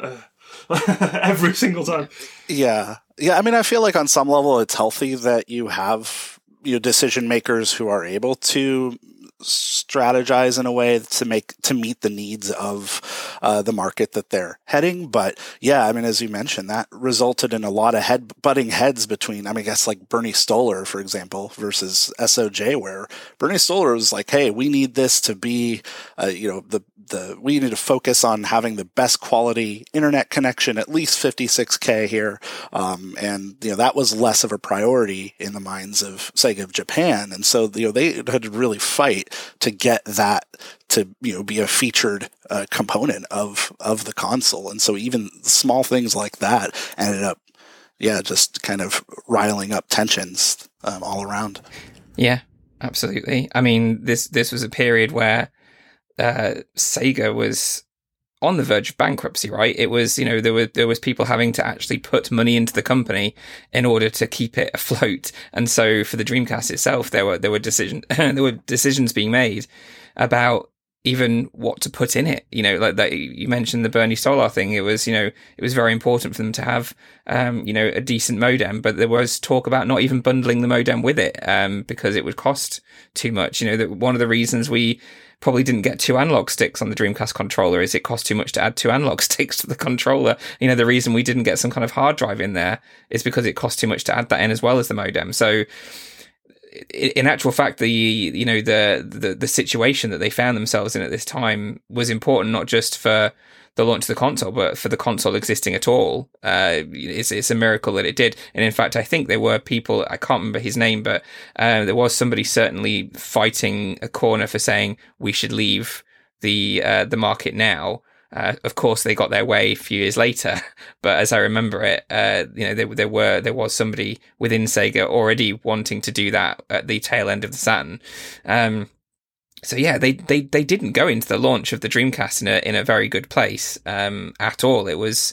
every single time. Yeah. Yeah, I mean, I feel like on some level it's healthy that you have you know, decision makers who are able to strategize in a way to make to meet the needs of uh, the market that they're heading. But yeah, I mean, as you mentioned, that resulted in a lot of head butting heads between, I mean, I guess like Bernie Stolar, for example, versus S O J, where Bernie Stolar was like, hey, we need this to be, uh, you know, the the we need to focus on having the best quality internet connection, at least fifty-six K here. Um, and, you know, that was less of a priority in the minds of Sega of Japan. And so, you know, they had to really fight to get that to, you know, be a featured uh, component of, of the console. And so even small things like that ended up, yeah, just kind of riling up tensions um, all around. Yeah, absolutely. I mean, this, this was a period where uh, Sega was on the verge of bankruptcy, right? It was, you know, there were, there was people having to actually put money into the company in order to keep it afloat. And so for the Dreamcast itself, there were, there were decision, there were decisions being made about even what to put in it. You know, like that, you mentioned the Bernie Stolar thing. It was, you know, it was very important for them to have, um, you know, a decent modem, but there was talk about not even bundling the modem with it, um, because it would cost too much. You know, that one of the reasons we probably didn't get two analog sticks on the Dreamcast controller is it cost too much to add two analog sticks to the controller. You know, the reason we didn't get some kind of hard drive in there is because it cost too much to add that in as well as the modem. So in actual fact, the, you know, the, the, the situation that they found themselves in at this time was important, not just for the launch of the console, but for the console existing at all. Uh, it's, it's a miracle that it did. And in fact, I think there were people, I can't remember his name, but uh, there was somebody certainly fighting a corner for saying we should leave the uh, the market now. Uh, of course, they got their way a few years later, but as I remember it, uh, you know, there, there were there was somebody within Sega already wanting to do that at the tail end of the Saturn. Um, So yeah, they, they, they didn't go into the launch of the Dreamcast in a in a very good place um, at all. It was,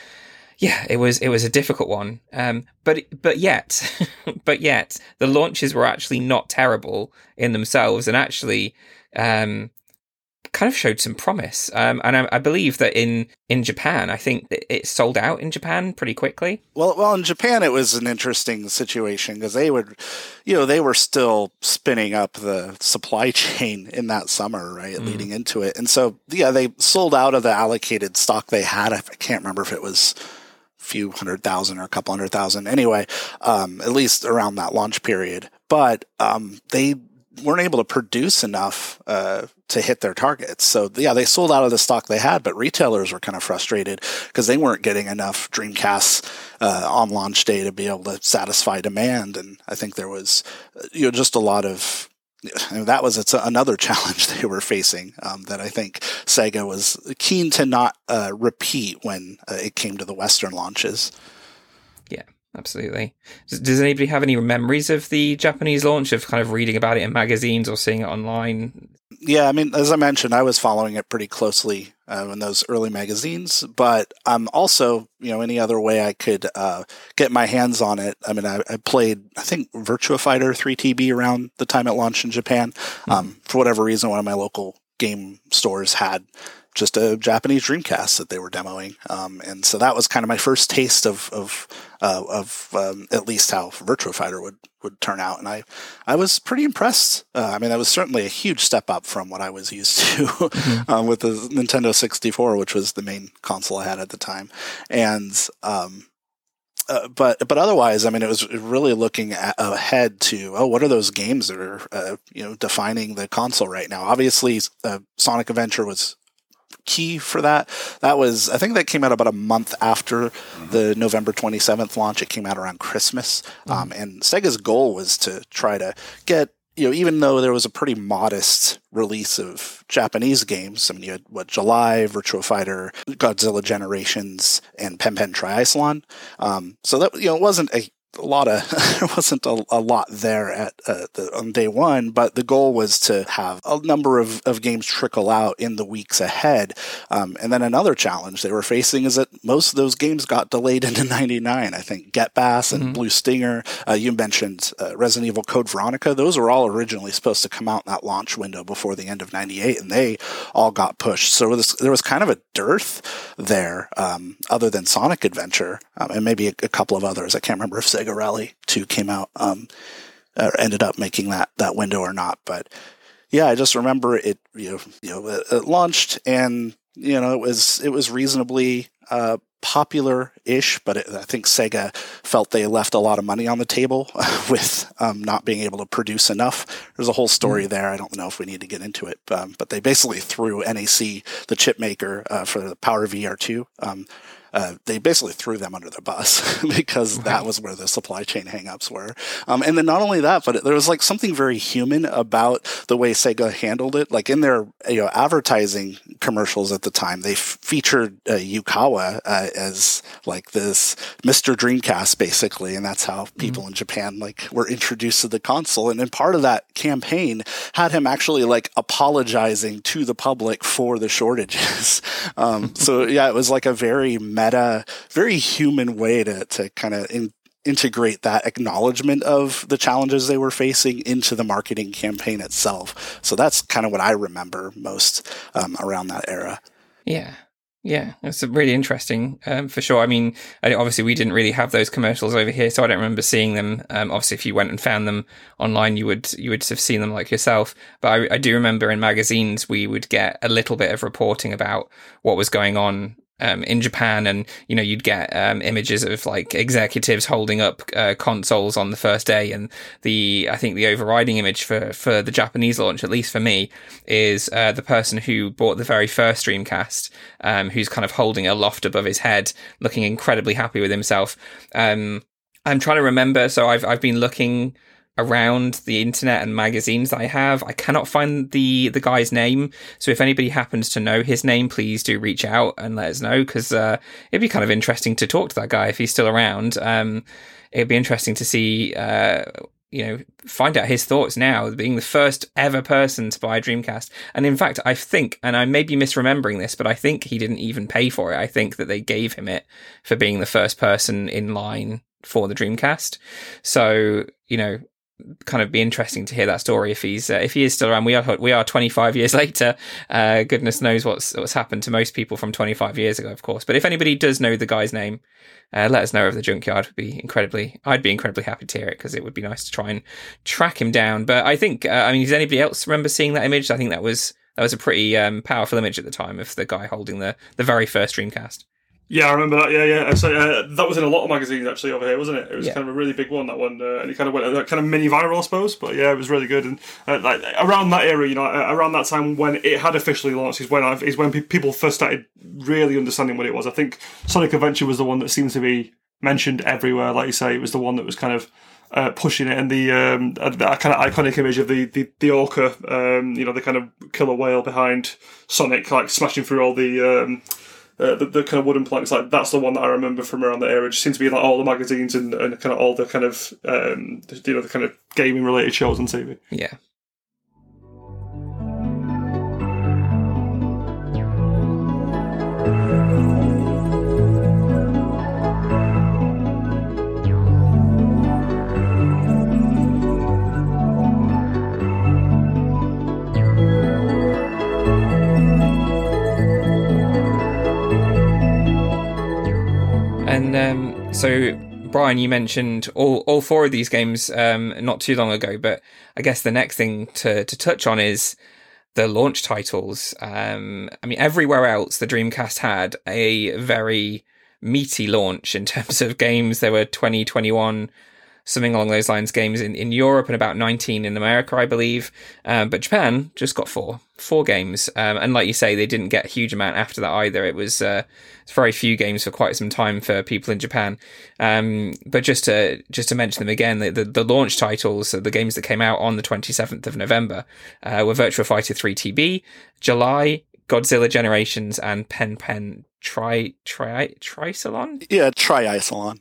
yeah, it was it was a difficult one. Um, but but yet, but yet, the launches were actually not terrible in themselves, and actually, um, kind of showed some promise. Um, and I, I believe that in in Japan, I think it, it sold out in Japan pretty quickly. Well, well, in Japan, it was an interesting situation because they would, you know, they were still spinning up the supply chain in that summer, right, mm. leading into it. And so, yeah, they sold out of the allocated stock they had. I can't remember if it was a few hundred thousand or a couple hundred thousand. Anyway, um, at least around that launch period. But um, they weren't able to produce enough uh, to hit their targets. So yeah, they sold out of the stock they had, but retailers were kind of frustrated because they weren't getting enough Dreamcasts uh, on launch day to be able to satisfy demand. And I think there was, you know, just a lot of, and that was it's another challenge they were facing um, that I think Sega was keen to not uh, repeat when uh, it came to the Western launches. Yeah. Absolutely. Does, does anybody have any memories of the Japanese launch, of kind of reading about it in magazines or seeing it online? Yeah, I mean, as I mentioned, I was following it pretty closely uh, in those early magazines, but um, also, you know, any other way I could uh, get my hands on it. I mean, I, I played, I think, Virtua Fighter three T B around the time it launched in Japan. Mm-hmm. Um, for whatever reason, one of my local game stores had just a Japanese Dreamcast that they were demoing. Um, and so that was kind of my first taste of, of, uh, of, um, at least how Virtua Fighter would, would turn out. And I, I was pretty impressed. Uh, I mean, that was certainly a huge step up from what I was used to, mm-hmm. um, with the Nintendo sixty-four, which was the main console I had at the time. And, um, Uh, but but otherwise, I mean, it was really looking at, ahead to, oh, what are those games that are, uh, you know, defining the console right now? Obviously, uh, Sonic Adventure was key for that. That was, I think that came out about a month after mm-hmm. the November twenty-seventh launch. It came out around Christmas. Mm-hmm. Um, and Sega's goal was to try to get, you know, even though there was a pretty modest release of Japanese games, I mean, you had, what, July, Virtua Fighter, Godzilla Generations, and Pen Pen Triathlon. Um, so that, you know, it wasn't a a lot of there wasn't a, a lot there at uh, the, on day one, but the goal was to have a number of, of games trickle out in the weeks ahead. Um, and then another challenge they were facing is that most of those games got delayed into ninety-nine. I think Get Bass and mm-hmm. Blue Stinger. Uh, you mentioned uh, Resident Evil Code Veronica. Those were all originally supposed to come out in that launch window before the end of ninety-eight, and they all got pushed. So there was, there was kind of a dearth there, um, other than Sonic Adventure, um, and maybe a, a couple of others. I can't remember if Sega Rally two came out, um, or ended up making that, that window or not. But yeah, I just remember it, you know, you know, it, it launched and, you know, it was, it was reasonably, uh, popular-ish, but it, I think Sega felt they left a lot of money on the table with um, not being able to produce enough. There's a whole story there. I don't know if we need to get into it, um, but they basically threw N A C, the chip maker uh, for the Power V R two, um, Uh, they basically threw them under the bus because right. that was where the supply chain hangups were. Um, and then not only that, but it, there was like something very human about the way Sega handled it. Like in their you know advertising commercials at the time, they f- featured uh, Yukawa uh, as like this Mister Dreamcast basically, and that's how people mm-hmm. in Japan like were introduced to the console. And then part of that campaign had him actually like apologizing to the public for the shortages. um, so yeah, it was like a very meta, very human way to, to kind of in, integrate that acknowledgement of the challenges they were facing into the marketing campaign itself. So that's kind of what I remember most um, around that era. Yeah. Yeah, it's really interesting um, for sure. I mean, I, obviously we didn't really have those commercials over here, so I don't remember seeing them. Um, obviously, if you went and found them online, you would you would have seen them like yourself. But I, I do remember in magazines we would get a little bit of reporting about what was going on Um, in Japan, and you know you'd get um, images of like executives holding up uh, consoles on the first day, and the I think the overriding image for for the Japanese launch, at least for me, is uh, the person who bought the very first Dreamcast, um, who's kind of holding it aloft above his head, looking incredibly happy with himself. Um, I'm trying to remember, so I've I've been looking around the internet and magazines that I have. I cannot find the the guy's name, so if anybody happens to know his name, please do reach out and let us know, because uh, it'd be kind of interesting to talk to that guy if he's still around. Um, it'd be interesting to see, uh, you know, find out his thoughts now, being the first ever person to buy a Dreamcast. And in fact, I think, and I may be misremembering this, but I think he didn't even pay for it. I think that they gave him it for being the first person in line for the Dreamcast. So, you know, kind of be interesting to hear that story if he's uh, if he is still around. We are we are twenty-five years later. Uh, goodness knows what's what's happened to most people from twenty-five years ago, of course. But if anybody does know the guy's name, uh, let us know over the Junkyard. Would be incredibly. I'd be incredibly happy to hear it, because it would be nice to try and track him down. But I think uh, I mean, does anybody else remember seeing that image? I think that was that was a pretty um, powerful image at the time of the guy holding the the very first Dreamcast. Yeah, I remember that. Yeah, yeah. So uh, that was in a lot of magazines actually over here, wasn't it? It was yeah. kind of a really big one, that one, uh, and it kind of went uh, kind of mini viral, I suppose. But yeah, it was really good. And uh, like around that era, you know, uh, around that time when it had officially launched, is when I've, is when pe- people first started really understanding what it was. I think Sonic Adventure was the one that seems to be mentioned everywhere. Like you say, it was the one that was kind of uh, pushing it, and the um, that kind of iconic image of the the, the orca, um, you know, the kind of killer whale behind Sonic, like smashing through all the. Um, Uh, the, the kind of wooden planks, like that's the one that I remember from around that era. It just seems to be like all the magazines and, and kind of all the kind of um, you know the kind of gaming related shows on T V. Yeah. And um, so, Brian, you mentioned all, all four of these games um, not too long ago, but I guess the next thing to, to touch on is the launch titles. Um, I mean, everywhere else, the Dreamcast had a very meaty launch in terms of games. There were twenty, twenty-one, something along those lines, games in, in Europe and about nineteen in America, I believe. Um, but Japan just got four. Four games. Um, and like you say, they didn't get a huge amount after that either. It was uh, very few games for quite some time for people in Japan. Um, but just to just to mention them again, the, the, the launch titles, so the games that came out on the twenty-seventh of November, uh, were Virtua Fighter three T B, July, Godzilla Generations, and Pen Pen Tri Tri Trisalon? Yeah, Triicelon.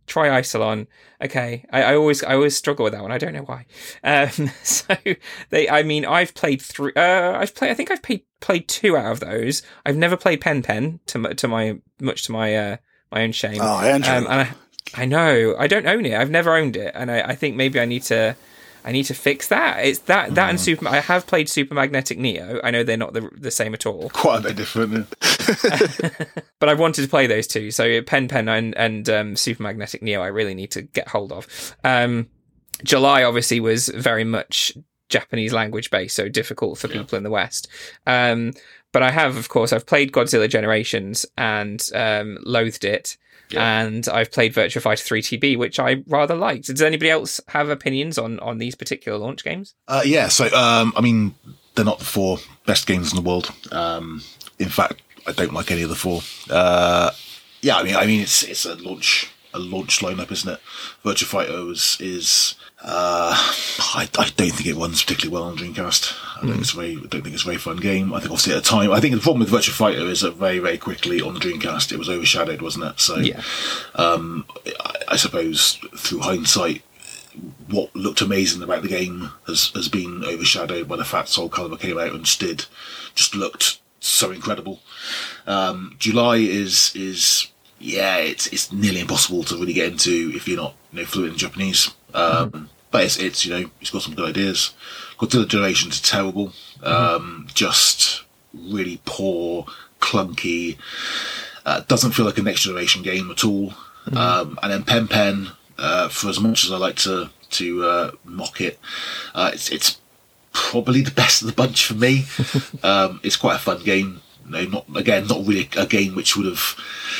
Try Isolon. Okay, I, I always I always struggle with that one. I don't know why. Um, so they, I mean, I've played three. Uh, I've played. I think I've played played two out of those. I've never played Pen Pen to my- to my much to my uh, my own shame. Oh, Andrew. Um, and I, I know I don't own it. I've never owned it, and I, I think maybe I need to. I need to fix that. It's that that mm. and Super. I have played Super Magnetic Neo. I know they're not the the same at all. Quite a bit different. But I wanted to play those two. So Pen Pen and and um, Super Magnetic Neo. I really need to get hold of. Um, July obviously was very much Japanese language based, so difficult for people yeah. in the West. Um, but I have, of course, I've played Godzilla Generations and um, loathed it. Yeah. And I've played Virtua Fighter three T B, which I rather liked. Does anybody else have opinions on, on these particular launch games? Uh, yeah, so, um, I mean, they're not the four best games in the world. Um, in fact, I don't like any of the four. Uh, yeah, I mean, I mean, it's it's a launch a launch lineup, isn't it? Virtua Fighter is, is uh, I, I don't think it runs particularly well on Dreamcast. I don't, mm. think it's a very, I don't think it's a very fun game. I think obviously at the time, I think the problem with Virtua Fighter is that very, very quickly on the Dreamcast it was overshadowed, wasn't it? So, yeah. um, I, I suppose through hindsight, what looked amazing about the game has, has been overshadowed by the fact Soul Calibur came out and just did, just looked so incredible. Um, July is is yeah, it's it's nearly impossible to really get into if you're not you know fluent in Japanese. Um, mm-hmm. But it's it's you know it's got some good ideas. Godzilla Generations is terrible. Um, mm-hmm. Just really poor, clunky. Uh, doesn't feel like a next generation game at all. Mm-hmm. Um, and then Pen Pen, uh, for as much as I like to to uh, mock it, uh, it's it's probably the best of the bunch for me. um, it's quite a fun game. No, not again, not really a game which would have.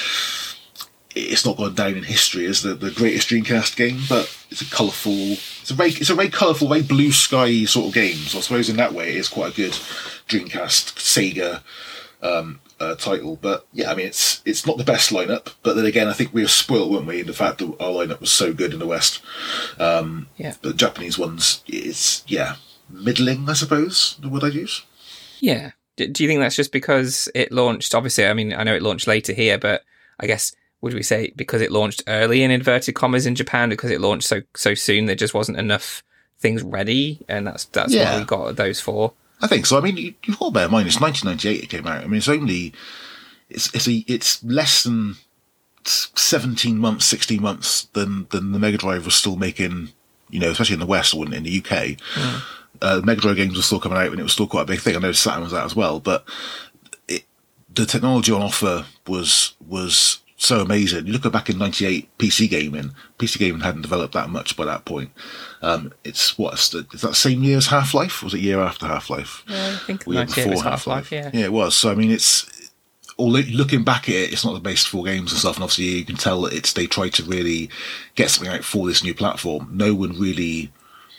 It's not gone down in history as the, the greatest Dreamcast game, but it's a colourful. It's a very it's a very colourful, very blue sky sort of game. So I suppose in that way it is quite a good Dreamcast Sega um, uh, title. But yeah, I mean it's it's not the best lineup. But then again, I think we were spoiled, weren't we, in the fact that our lineup was so good in the West. Um, yeah. But the Japanese ones, it's yeah, middling, I suppose. The word I'd use. Yeah. Do you think that's just because it launched? Obviously, I mean, I know it launched later here, but I guess. Would we say because it launched early in inverted commas in Japan, because it launched so so soon, there just wasn't enough things ready, and that's that's yeah. why we got those four. I think so. I mean, you, you've got to bear in mind it's nineteen ninety-eight it came out. I mean, it's only it's it's a it's less than seventeen months, sixteen months than than the Mega Drive was still making. You know, especially in the West or in, in the U K, mm. uh, Mega Drive games were still coming out, and it was still quite a big thing. I know Saturn was out as well, but it, the technology on offer was was. So amazing. You look back in ninety-eight P C gaming, P C gaming hadn't developed that much by that point. Um, it's what, is that the same year as Half-Life? Or was it year after Half-Life? Yeah, I think ninety-eight was Half-Life, yeah. Yeah, it was. So, I mean, it's, although looking back at it, it's not the best four games and stuff, and obviously you can tell that it's, they tried to really get something out for this new platform. No one really,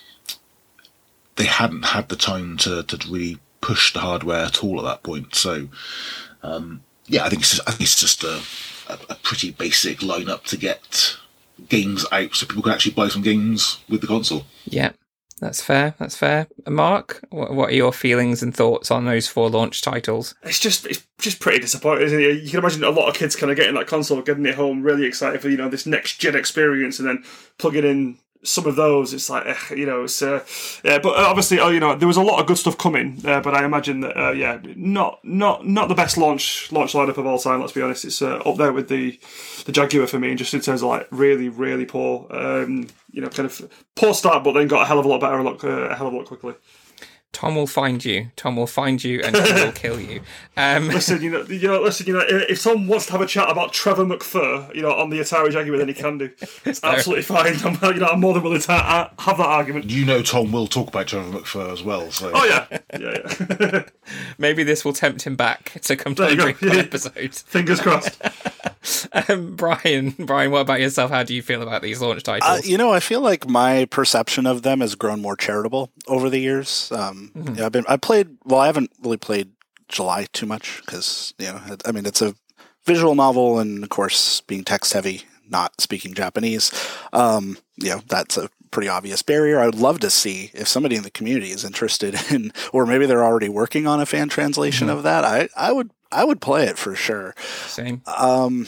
they hadn't had the time to, to really push the hardware at all at that point. So, um, yeah, I think it's just, I think it's just a, a pretty basic lineup to get games out so people can actually buy some games with the console. Yeah, that's fair. That's fair. Mark, what are your feelings and thoughts on those four launch titles? It's just it's just pretty disappointing, isn't it? You can imagine a lot of kids kind of getting that console, getting it home, really excited for, you know, this next gen experience, and then plugging in some of those. It's like, eh, you know, it's uh, yeah. But obviously, oh, you know, there was a lot of good stuff coming. Uh, but I imagine that, uh, yeah, not not not the best launch launch lineup of all time. Let's be honest. It's uh, up there with the the Jaguar for me, just in terms of like really really poor. Um, you know, kind of poor start, but then got a hell of a lot better, look, uh, a hell of a lot quickly. Tom will find you. Tom will find you and he will kill you. Um, listen, you know, you know, listen, you know, if Tom wants to have a chat about Trevor McFur, you know, on the Atari Jaguar, then he can do. It's absolutely fine. I'm, you know, I'm more than willing to ha- have that argument. You know, Tom will talk about Trevor McFur as well. So. Oh yeah, yeah, yeah. Maybe this will tempt him back to come to the Drink yeah. episode. Fingers crossed. um, Brian, Brian, what about yourself? How do you feel about these launch titles? Uh, you know, I feel like my perception of them has grown more charitable over the years. Um, Mm-hmm. Yeah, I've been. I played. Well, I haven't really played July too much because you know, I mean, it's a visual novel, and of course, being text heavy, not speaking Japanese, um, you know, that's a pretty obvious barrier. I would love to see if somebody in the community is interested in, or maybe they're already working on a fan translation mm-hmm. of that. I, I would, I would play it for sure. Same. Um,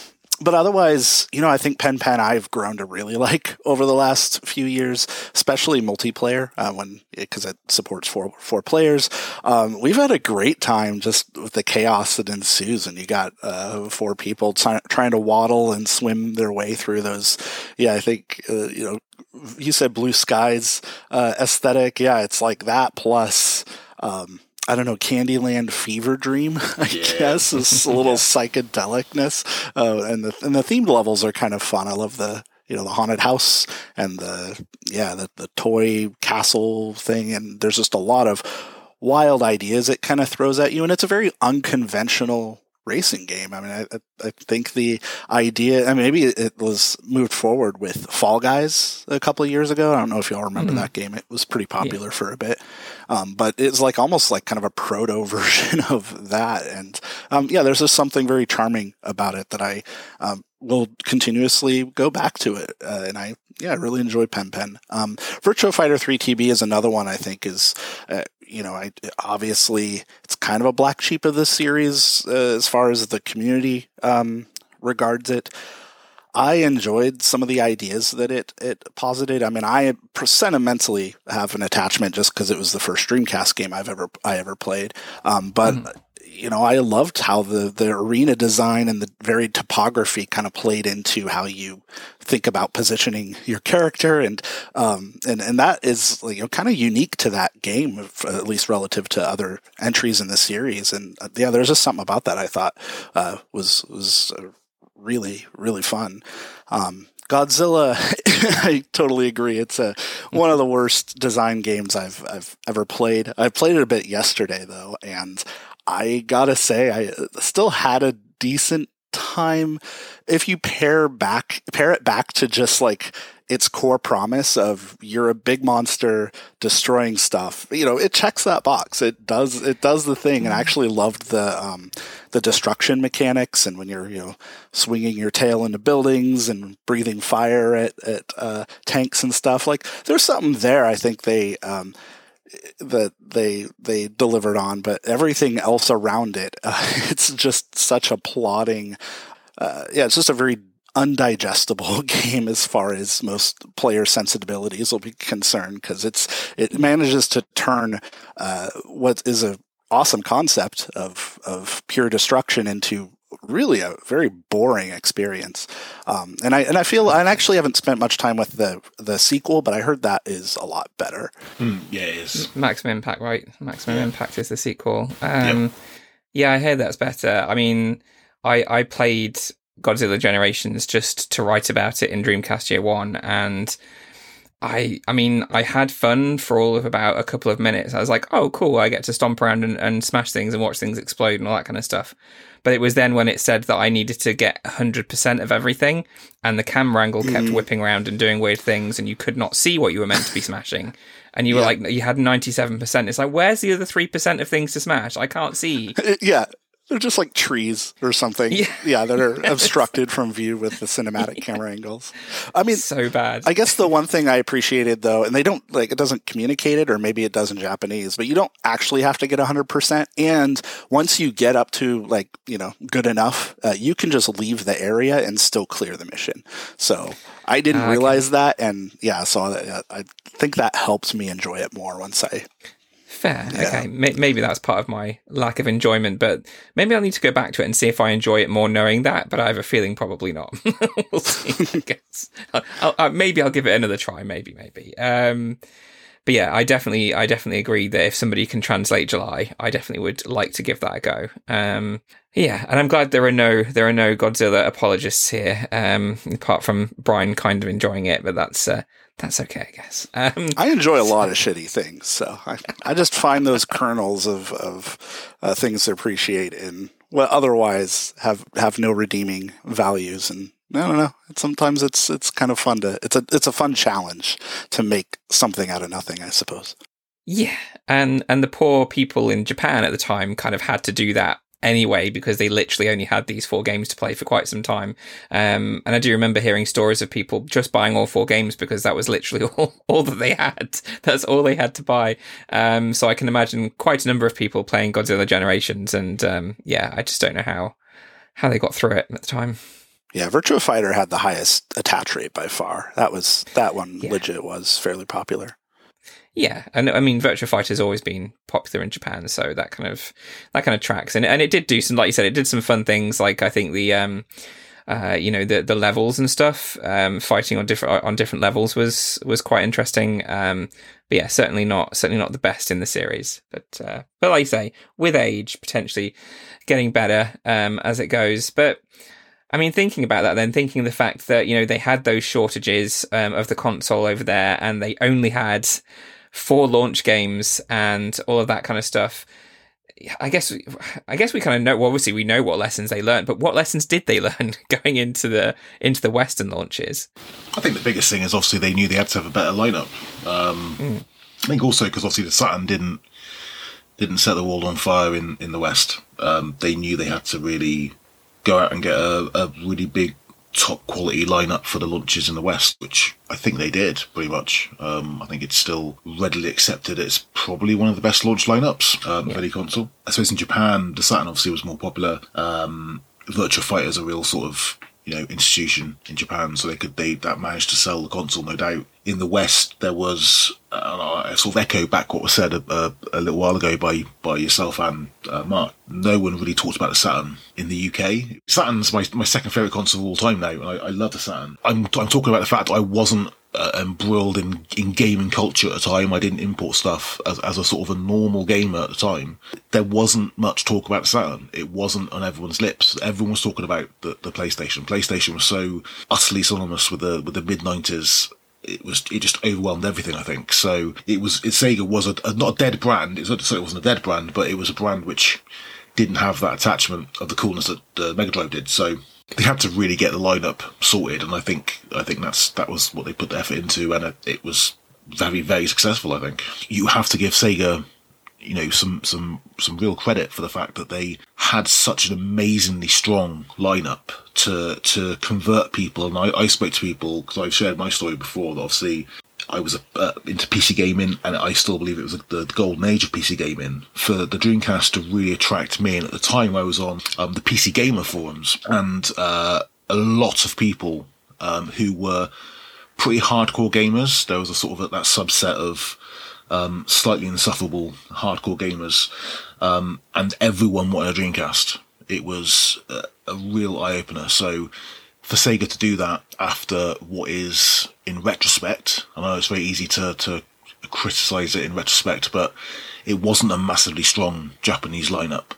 but otherwise, you know, I think Pen Pen I've grown to really like over the last few years, especially multiplayer, uh, when because it supports four four players. Um, we've had a great time just with the chaos that ensues, and you got uh, four people t- trying to waddle and swim their way through those. Yeah, I think uh, you know, you said Blue Skies uh, aesthetic. Yeah, it's like that plus. Um, I don't know, Candyland Fever Dream, I yeah. guess, is a little psychedelicness. Uh, and the and the themed levels are kind of fun. I love the, you know, the haunted house and the, yeah, the, the toy castle thing. And there's just a lot of wild ideas it kind of throws at you. And it's a very unconventional racing game. I mean, I, I think the idea, I mean, maybe it was moved forward with Fall Guys a couple of years ago. I don't know if y'all remember mm-hmm. that game. It was pretty popular yeah. for a bit. Um, but it's like almost like kind of a proto version of that. And um, yeah, there's just something very charming about it that I um, will continuously go back to it. Uh, and I, yeah, I really enjoy Pen Pen. Um, Virtua Fighter three T B is another one I think is, uh, you know, I obviously it's kind of a black sheep of this series uh, as far as the community um, regards it. I enjoyed some of the ideas that it, it posited. I mean, I sentimentally have an attachment just because it was the first Dreamcast game I've ever I ever played. Um, but mm. you know, I loved how the, the arena design and the varied topography kind of played into how you think about positioning your character, and um, and and that is, you know, kind of unique to that game, at least relative to other entries in the series. And uh, yeah, there's just something about that I thought uh, was was. Uh, really, really fun. Um, Godzilla, I totally agree. It's a, one of the worst design games I've, I've ever played. I played it a bit yesterday though, and I gotta say, I still had a decent time. If you pair back, pair it back to just like its core promise of you're a big monster destroying stuff, you know, it checks that box. It does, it does the thing. And I actually loved the, um, the destruction mechanics, and when you're, you know, swinging your tail into buildings and breathing fire at, at, uh, tanks and stuff. Like there's something there. I think they, um, that they they delivered on, but everything else around it, uh, it's just such a plodding, uh, yeah, it's just a very undigestible game as far as most player sensibilities will be concerned, because it's it manages to turn uh, what is a awesome concept of of pure destruction into really a very boring experience. Um, and I and I feel I actually haven't spent much time with the the sequel, but I heard that is a lot better. Mm, yeah, it is. Maximum Impact, right? Maximum yeah. Impact is the sequel. Um, yep. Yeah, I heard that's better. I mean, I I played Godzilla Generations just to write about it in Dreamcast Year One, and I I mean, I had fun for all of about a couple of minutes. I was like, oh, cool, I get to stomp around and, and smash things and watch things explode and all that kind of stuff. But it was then when it said that I needed to get one hundred percent of everything, and the camera angle kept mm. whipping around and doing weird things, and you could not see what you were meant to be smashing. And you were yeah. like, you had ninety-seven percent. It's like, where's the other three percent of things to smash? I can't see. Yeah. They're just like trees or something. Yeah, yeah that are obstructed from view with the cinematic camera angles. I mean, so bad. I guess the one thing I appreciated though, and they don't like, it doesn't communicate it, or maybe it does in Japanese, but you don't actually have to get one hundred percent. And once you get up to like, you know, good enough, uh, you can just leave the area and still clear the mission. So I didn't uh, realize okay. that. And yeah, so I, I think that helped me enjoy it more once I... Fair. Yeah. Okay. Maybe that's part of my lack of enjoyment, but maybe I'll need to go back to it and see if I enjoy it more knowing that, but I have a feeling probably not. We'll see, I guess. I'll, I'll, maybe I'll give it another try. Maybe, maybe. Um, but yeah, I definitely, I definitely agree that if somebody can translate July, I definitely would like to give that a go. Um, yeah, and I'm glad there are no, there are no Godzilla apologists here, um, apart from Brian kind of enjoying it, but that's, uh, that's okay, I guess. Um, I enjoy a lot of shitty things, so I, I just find those kernels of, of uh, things to appreciate in what otherwise have, have no redeeming values. And I don't know. Sometimes it's it's kind of fun to it's a it's a fun challenge to make something out of nothing, I suppose. Yeah, and and the poor people in Japan at the time kind of had to do that anyway, because they literally only had these four games to play for quite some time. Um, and I do remember hearing stories of people just buying all four games because that was literally all, all that they had. That's all they had to buy. Um, so I can imagine quite a number of people playing Godzilla Generations. And um, yeah, I just don't know how, how they got through it at the time. Yeah, Virtua Fighter had the highest attach rate by far. That was that one yeah. legit was fairly popular. Yeah, and I mean, Virtua Fighter's always been popular in Japan, so that kind of that kind of tracks. And and it did do some, like you said, it did some fun things. Like I think the um, uh, you know, the the levels and stuff, um, fighting on different on different levels was was quite interesting. Um, but yeah, certainly not certainly not the best in the series. But uh, but like you say, with age, potentially getting better um, as it goes. But I mean, thinking about that, then thinking of the fact that, you know, they had those shortages um, of the console over there, and they only had four launch games and all of that kind of stuff. I guess, I guess we kind of know. Well, obviously, we know what lessons they learned, but what lessons did they learn going into the into the Western launches? I think the biggest thing is obviously they knew they had to have a better lineup. Um, mm. I think also because obviously the Saturn didn't didn't set the world on fire in in the West. Um, they knew they had to really go out and get a, a really big top quality lineup for the launches in the West, which I think they did pretty much. Um, I think it's still readily accepted it's probably one of the best launch lineups um, yeah. of any console. I suppose in Japan, the Saturn obviously was more popular. Um, Virtua Fighter is a real sort of, you know, institution in Japan, so they could they that managed to sell the console, no doubt. In the West, there was uh, I sort of echo back what was said a, a, a little while ago by by yourself and uh, Mark. No one really talked about the Saturn in the U K. Saturn's my my second favourite console of all time now, and I, I love the Saturn. I'm I'm talking about the fact that I wasn't uh, embroiled in, in gaming culture at the time. I didn't import stuff as, as a sort of a normal gamer at the time. There wasn't much talk about the Saturn. It wasn't on everyone's lips. Everyone was talking about the, the PlayStation. PlayStation was so utterly synonymous with the with the mid nineties. It was it just overwhelmed everything, I think. So it was it, Sega was a, a not a dead brand. It's not to say it wasn't a dead brand, but it was a brand which didn't have that attachment of the coolness that uh, Mega Drive did. So they had to really get the lineup sorted, and I think I think that's that was what they put the effort into, and it, it was very very successful. I think you have to give Sega, you know, some some some real credit for the fact that they had such an amazingly strong lineup to to convert people. And I, I spoke to people, because I've shared my story before, that obviously I was uh, into P C gaming, and I still believe it was the, the golden age of P C gaming. For the Dreamcast to really attract me, and at the time I was on um, the P C Gamer forums, and uh, a lot of people um, who were pretty hardcore gamers. There was a sort of that subset of Um, slightly insufferable hardcore gamers, um, and everyone wanted a Dreamcast. It was a, a real eye-opener. So for Sega to do that after what is, in retrospect, I know it's very easy to, to criticise it in retrospect, but it wasn't a massively strong Japanese lineup.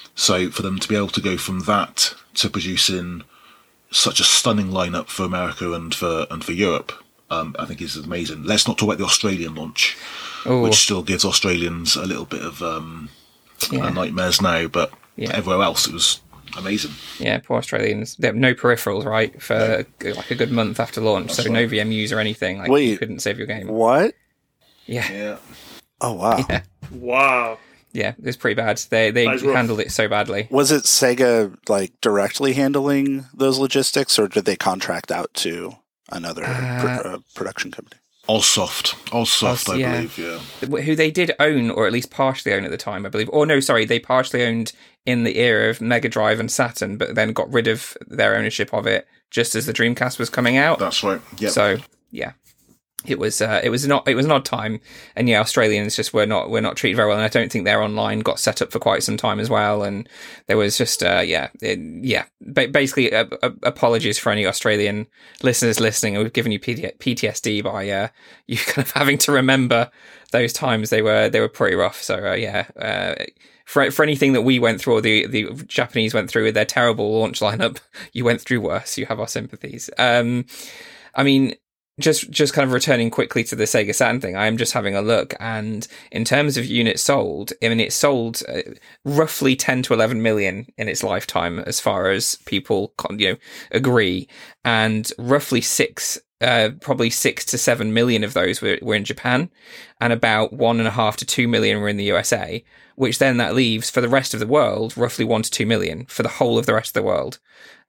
So for them to be able to go from that to producing such a stunning lineup for America and for and for Europe, um, I think is amazing. Let's not talk about the Australian launch, Ooh. which still gives Australians a little bit of um, yeah. nightmares now, but yeah. everywhere else it was amazing. Yeah, poor Australians. They have no peripherals, right, for yeah. like a good month after launch, That's so right. no V M Us or anything. Like, Wait, you couldn't save your game. What? Yeah. Yeah. Oh, wow. Yeah. Wow. Yeah, it was pretty bad. They they handled it so badly. Was it Sega like directly handling those logistics, or did they contract out to another uh, pr- uh, production company? Allsoft. Allsoft, I yeah. believe, yeah. Who they did own, or at least partially own at the time, I believe. Or no, sorry, they partially owned in the era of Mega Drive and Saturn, but then got rid of their ownership of it just as the Dreamcast was coming out. That's right, yeah. So, yeah. It was uh, it was not it was an odd time, and yeah, Australians just were not were not treated very well, and I don't think their online got set up for quite some time as well, and there was just uh, yeah it, yeah ba- basically uh, uh, apologies for any Australian listeners listening. We've given you P T S D by uh, you kind of having to remember those times. They were they were pretty rough. So uh, yeah. Uh, For for anything that we went through, or the, the Japanese went through with their terrible launch lineup, you went through worse. You have our sympathies. Um, I mean, just just kind of returning quickly to the Sega Saturn thing, I am just having a look, and in terms of units sold, I mean, it sold uh, roughly ten to eleven million in its lifetime, as far as people you know agree, and roughly six. Uh, probably six to seven million of those were, were in Japan, and about one and a half to two million were in the U S A, which then that leaves for the rest of the world roughly one to two million for the whole of the rest of the world,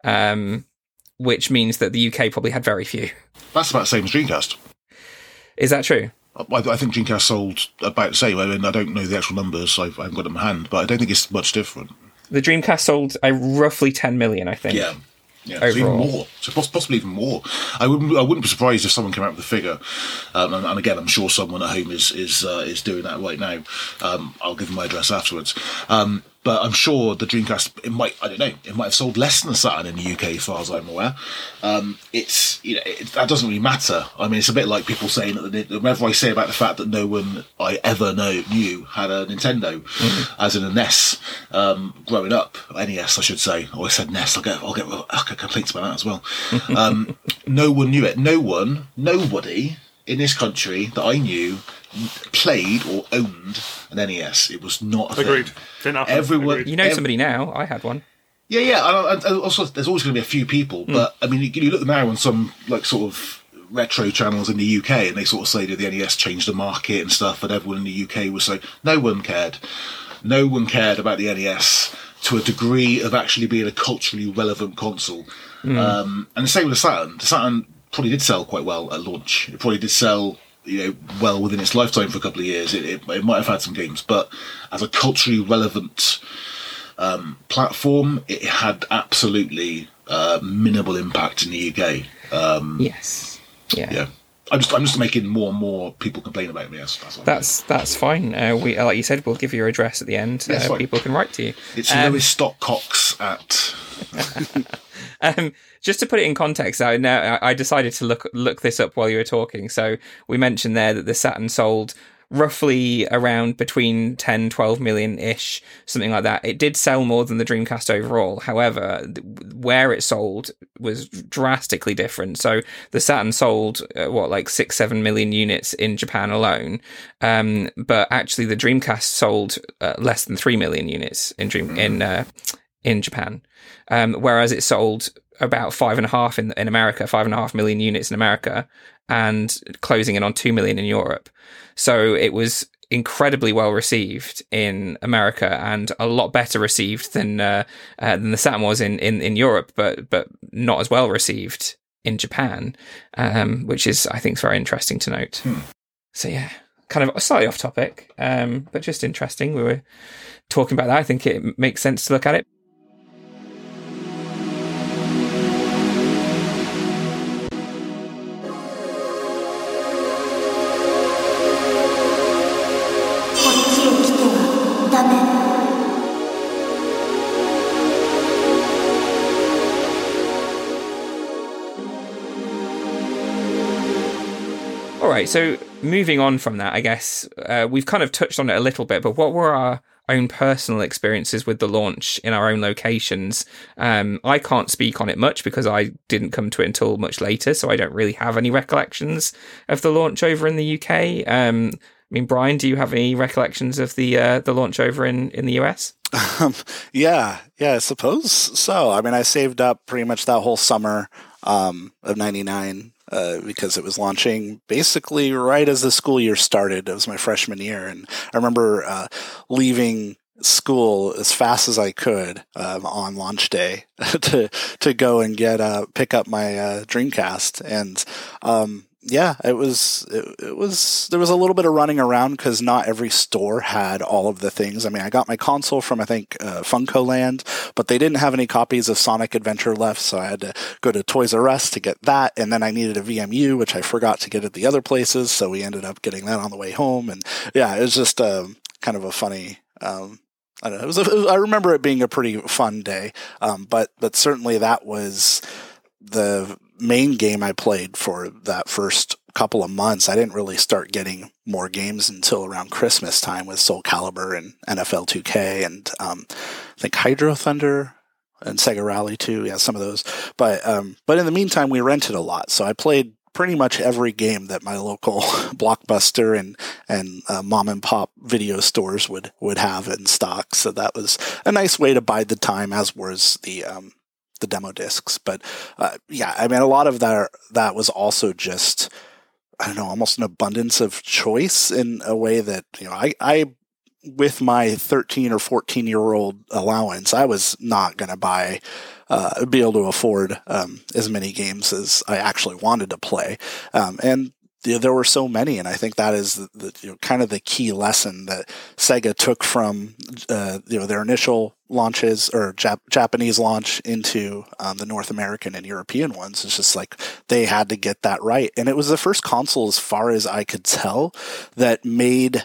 um, which means that the U K probably had very few. That's about the same as Dreamcast. Is that true? I, I think Dreamcast sold about the same. I mean, I don't know the actual numbers, I've, I haven't got them in hand, but I don't think it's much different. The Dreamcast sold uh, roughly ten million, I think. Yeah. Yeah, so even more, so possibly even more. I wouldn't, I wouldn't be surprised if someone came out with a figure. Um, and, and again, I'm sure someone at home is is uh, is doing that right now. Um, I'll give them my address afterwards. Um, but I'm sure the Dreamcast, it might, I don't know, it might have sold less than the Saturn in the U K, as far as I'm aware. Um, it's you know it, that doesn't really matter. I mean, it's a bit like people saying that the, whenever I say about the fact that no one I ever know knew had a Nintendo, mm-hmm. as in a N E S, um, growing up, N E S I should say. Oh, I said N E S. I'll get I'll get, I'll get complaints about that as well. Um, no one knew it. No one, nobody in this country that I knew played or owned an N E S. It was not a Agreed. thing. Everyone, Agreed. You know ev- somebody now. I had one. Yeah, yeah. And, and also, there's always going to be a few people, mm. but I mean, you, you look now on some like sort of retro channels in the U K, and they sort of say that the N E S changed the market and stuff, and everyone in the U K was so no one cared. No one cared about the N E S to a degree of actually being a culturally relevant console. Mm. Um, and the same with the Saturn. The Saturn probably did sell quite well at launch. It probably did sell, you know, well within its lifetime for a couple of years. It, it, it might have had some games, but as a culturally relevant um, platform, it had absolutely uh, minimal impact in the U K. Um, yes. Yeah. Yeah. I'm just, I'm just making more and more people complain about me. That's that's, that's, that's fine. Uh, we, like you said, we'll give you your address at the end. Yeah, uh, people can write to you. It's um, Lewis Stockcox at. um, just to put it in context, I now I decided to look look this up while you were talking. So we mentioned there that the Saturn sold roughly around between ten, twelve million ish, something like that. It did sell more than the Dreamcast overall. However, where it sold was drastically different. So the Saturn sold uh, what, like six, seven million units in Japan alone. Um, but actually the Dreamcast sold uh, less than three million units in Dream, in, uh, in Japan. Um, whereas it sold about five and a half in, in America, five and a half million units in America, and closing in on two million in Europe. So it was incredibly well received in America and a lot better received than uh, uh, than the Saturn was in, in, in Europe, but but not as well received in Japan, um, which is, I think, very interesting to note. Hmm. So yeah, kind of slightly off topic, um, but just interesting. We were talking about that. I think it makes sense to look at it. All right, so moving on from that, I guess uh, we've kind of touched on it a little bit, but what were our own personal experiences with the launch in our own locations? Um, I can't speak on it much because I didn't come to it until much later, so I don't really have any recollections of the launch over in the U K. Um, I mean, Brian, do you have any recollections of the uh, the launch over in, in the U S? Um, yeah, yeah, I suppose so. I mean, I saved up pretty much that whole summer um, of ninety-nine. Uh, because it was launching basically right as the school year started. It was my freshman year. And I remember uh, leaving school as fast as I could um, on launch day to to go and get uh, pick up my uh, Dreamcast. And um, yeah, it was it, it was there was a little bit of running around because not every store had all of the things. I mean, I got my console from I think uh, Funko Land, but they didn't have any copies of Sonic Adventure left, so I had to go to Toys R Us to get that, and then I needed a V M U, which I forgot to get at the other places, so we ended up getting that on the way home. And yeah, it was just um, kind of a funny. Um, I don't know. It was. A, I remember it being a pretty fun day, um, but but certainly that was the main game I played for that first couple of months. I didn't really start getting more games until around Christmas time with Soul Calibur and N F L two K and um, I think Hydro Thunder and Sega Rally two. Yeah, some of those. But um, but in the meantime, we rented a lot, so I played pretty much every game that my local Blockbuster and and uh, mom and pop video stores would would have in stock. So that was a nice way to bide the time, as was the um, the demo discs. But uh, yeah, I mean, a lot of that that was also just, I don't know, almost an abundance of choice in a way that, you know, I, I with my thirteen or fourteen year old allowance, I was not going to buy, uh, be able to afford um, as many games as I actually wanted to play. Um, and there were so many, and I think that is the, the you know, kind of the key lesson that Sega took from uh, you know their initial launches or Jap- Japanese launch into um, the North American and European ones. It's just like they had to get that right, and it was the first console, as far as I could tell, that made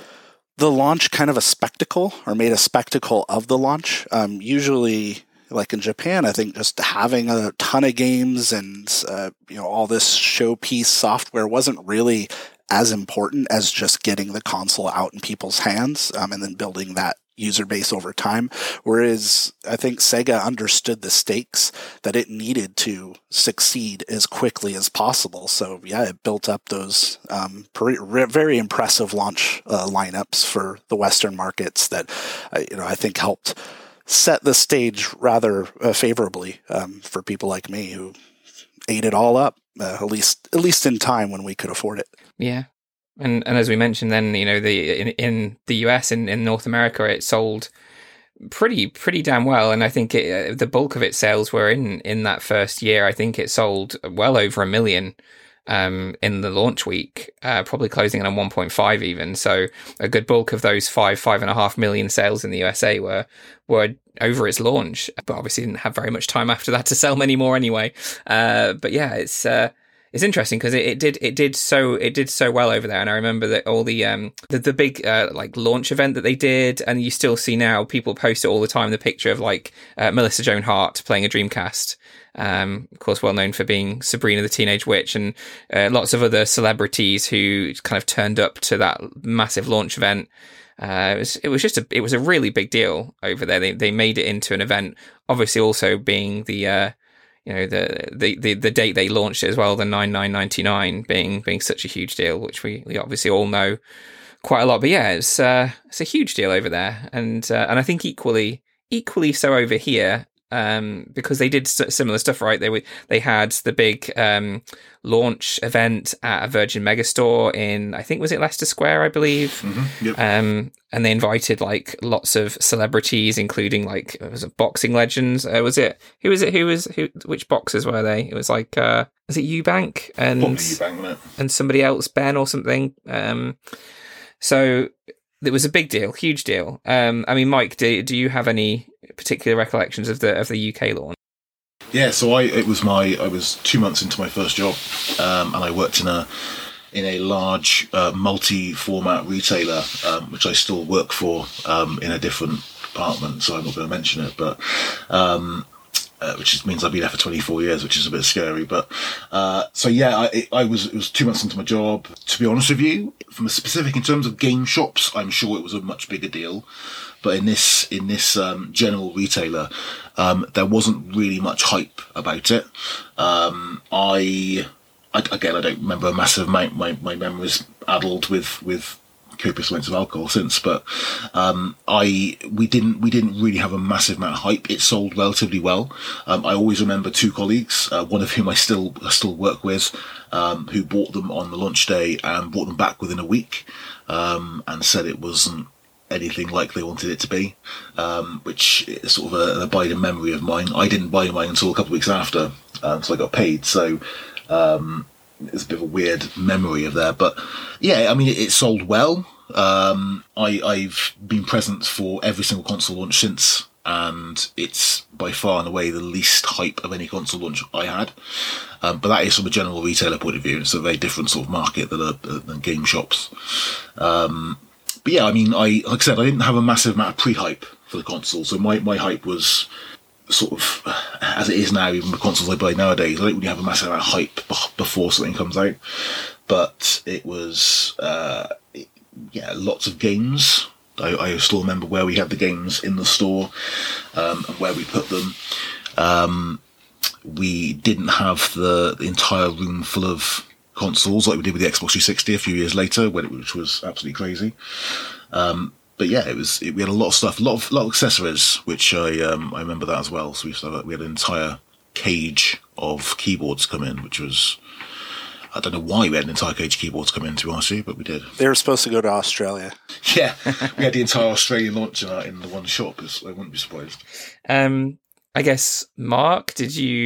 the launch kind of a spectacle, or made a spectacle of the launch. Um, usually, like in Japan, I think just having a ton of games and uh, you know all this showpiece software wasn't really as important as just getting the console out in people's hands um, and then building that user base over time. Whereas I think Sega understood the stakes that it needed to succeed as quickly as possible. So yeah, it built up those um, pre- re- very impressive launch uh, lineups for the Western markets that uh, you know I think helped set the stage rather uh, favorably um, for people like me who ate it all up, uh, at least at least in time when we could afford it. Yeah, and and as we mentioned, then you know the in, in the U S in, in North America, it sold pretty pretty damn well, and I think it, uh, the bulk of its sales were in in that first year. I think it sold well over a million. Um, in the launch week, uh, probably closing in on one point five even. So a good bulk of those five, five and a half million sales in the U S A were were over its launch, but obviously didn't have very much time after that to sell many more anyway. Uh, but yeah, it's uh, it's interesting because it, it did it did so it did so well over there, and I remember that all the um the, the big uh, like launch event that they did, and you still see now people post it all the time, the picture of like uh, Melissa Joan Hart playing a Dreamcast. Um, of course, well known for being Sabrina the Teenage Witch, and uh, lots of other celebrities who kind of turned up to that massive launch event. Uh, it was it was just a it was a really big deal over there. They they made it into an event. Obviously, also being the uh, you know the, the the the date they launched it as well, the nine nine ninety-nine being being such a huge deal, which we, we obviously all know quite a lot. But yeah, it's uh, it's a huge deal over there, and uh, and I think equally equally so over here. Um, because they did similar stuff, right? They were, they had the big um, launch event at a Virgin Megastore in, I think, was it Leicester Square, I believe. Mm-hmm. Yep. Um, and they invited like lots of celebrities, including like was it boxing legends? Uh, was it who was it? Who was who? Which boxers were they? It was like uh, was it Eubank and Eubank, wasn't it? And somebody else, Ben or something. Um, so. It was a big deal, huge deal. Um, I mean, Mike, do do you have any particular recollections of the of the U K launch? Yeah, so I it was my I was two months into my first job, um, and I worked in a in a large uh, multi-format retailer, um, which I still work for um, in a different department. So I'm not going to mention it, but. Um, Uh, which means I've been there for twenty-four years, which is a bit scary. But uh, so yeah, I, I was it was two months into my job. To be honest with you, from a specific in terms of game shops, I'm sure it was a much bigger deal. But in this in this um, general retailer, um, there wasn't really much hype about it. Um, I, I again, I don't remember a massive amount. My my memory's addled with with. copious amounts of alcohol since, but um, I we didn't we didn't really have a massive amount of hype. It sold relatively well. Um, I always remember two colleagues, uh, one of whom I still I still work with, um, who bought them on the launch day and brought them back within a week, um, and said it wasn't anything like they wanted it to be, um, which is sort of a, an abiding memory of mine. I didn't buy mine until a couple of weeks after, um, so I got paid. So. Um, It's a bit of a weird memory of there, but yeah, I mean, it, it sold well. Um, I, I've been present for every single console launch since, and it's by far and away the least hype of any console launch I had. Um, but that is from a general retailer point of view. It's a very different sort of market than, a, than game shops. Um, but yeah, I mean, I like I said, I didn't have a massive amount of pre-hype for the console, so my, my hype was sort of as it is now, even with consoles I buy nowadays. I don't really have a massive amount of hype before something comes out, but it was uh, it, yeah, lots of games. I, I still remember where we had the games in the store um, and where we put them. Um, we didn't have the, the entire room full of consoles like we did with the Xbox three sixty a few years later, when it, which was absolutely crazy. Um, But yeah, it was. It, we had a lot of stuff, a lot of, lot of accessories, which I um, I remember that as well. So we used to have, we had an entire cage of keyboards come in, which was, I don't know why we had an entire cage of keyboards come in, to be honest with you, but we did. They were supposed to go to Australia. Yeah, we had the entire Australian launch in, our, in the one shop. I wouldn't be surprised. Um, I guess, Mark, did you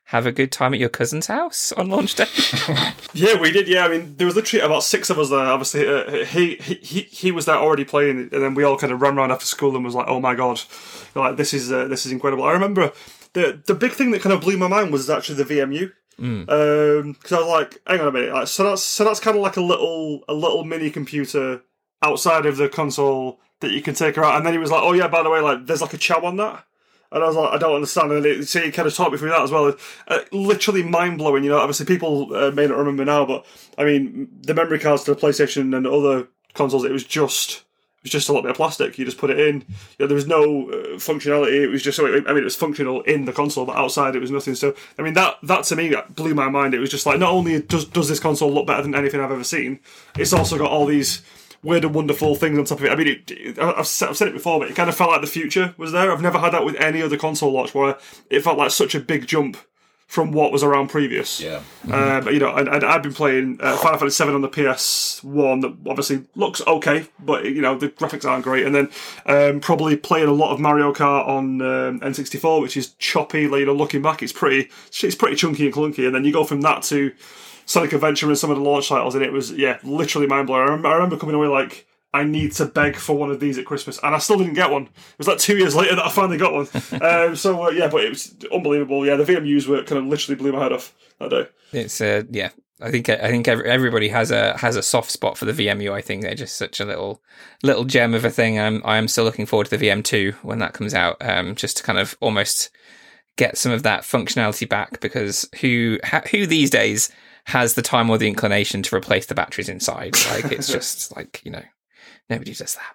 have a good time at your cousin's house on launch day? Yeah, we did. Yeah, I mean, there was literally about six of us there. Obviously, uh, he he he was there already playing, and then we all kind of ran around after school and was like, "Oh my god, like this is uh, this is incredible." I remember the the big thing that kind of blew my mind was actually the V M U. Mm. Um, because I was like, hang on a minute, like, so that's so that's kind of like a little a little mini computer outside of the console that you can take around. And then he was like, oh yeah, by the way, like there's like a chow on that. And I was like, I don't understand. And it, so he kind of taught me through that as well. Uh, literally mind blowing. You know, obviously people uh, may not remember now, but I mean, the memory cards to the PlayStation and other consoles, it was just. It was just a little bit of plastic. You just put it in. You know, there was no uh, functionality. It was just. I mean, it was functional in the console, but outside it was nothing. So, I mean, that that to me that blew my mind. It was just like, not only does does this console look better than anything I've ever seen, it's also got all these weird and wonderful things on top of it. I mean, it, it, I've, I've said it before, but it kind of felt like the future was there. I've never had that with any other console launch where it felt like such a big jump from what was around previous. Yeah. Mm-hmm. Uh, but, you know, and, and I've been playing uh, Final Fantasy seven on the P S one that obviously looks okay, but, you know, the graphics aren't great. And then um, probably playing a lot of Mario Kart on um, N sixty-four, which is choppy. Like, you know, looking back, it's pretty it's pretty chunky and clunky. And then you go from that to Sonic Adventure and some of the launch titles, and it was, yeah, literally mind-blowing. I remember, I remember coming away like, I need to beg for one of these at Christmas, and I still didn't get one. It was like two years later that I finally got one. um, so uh, yeah, but it was unbelievable. Yeah, the V M Us were kind of literally blew my head off that day. It's uh, yeah. I think I think everybody has a has a soft spot for the V M U. I think they're just such a little little gem of a thing. I'm I am still looking forward to the V M two when that comes out, um, just to kind of almost get some of that functionality back. Because who who these days has the time or the inclination to replace the batteries inside? Like it's just like, you know. Nobody does that.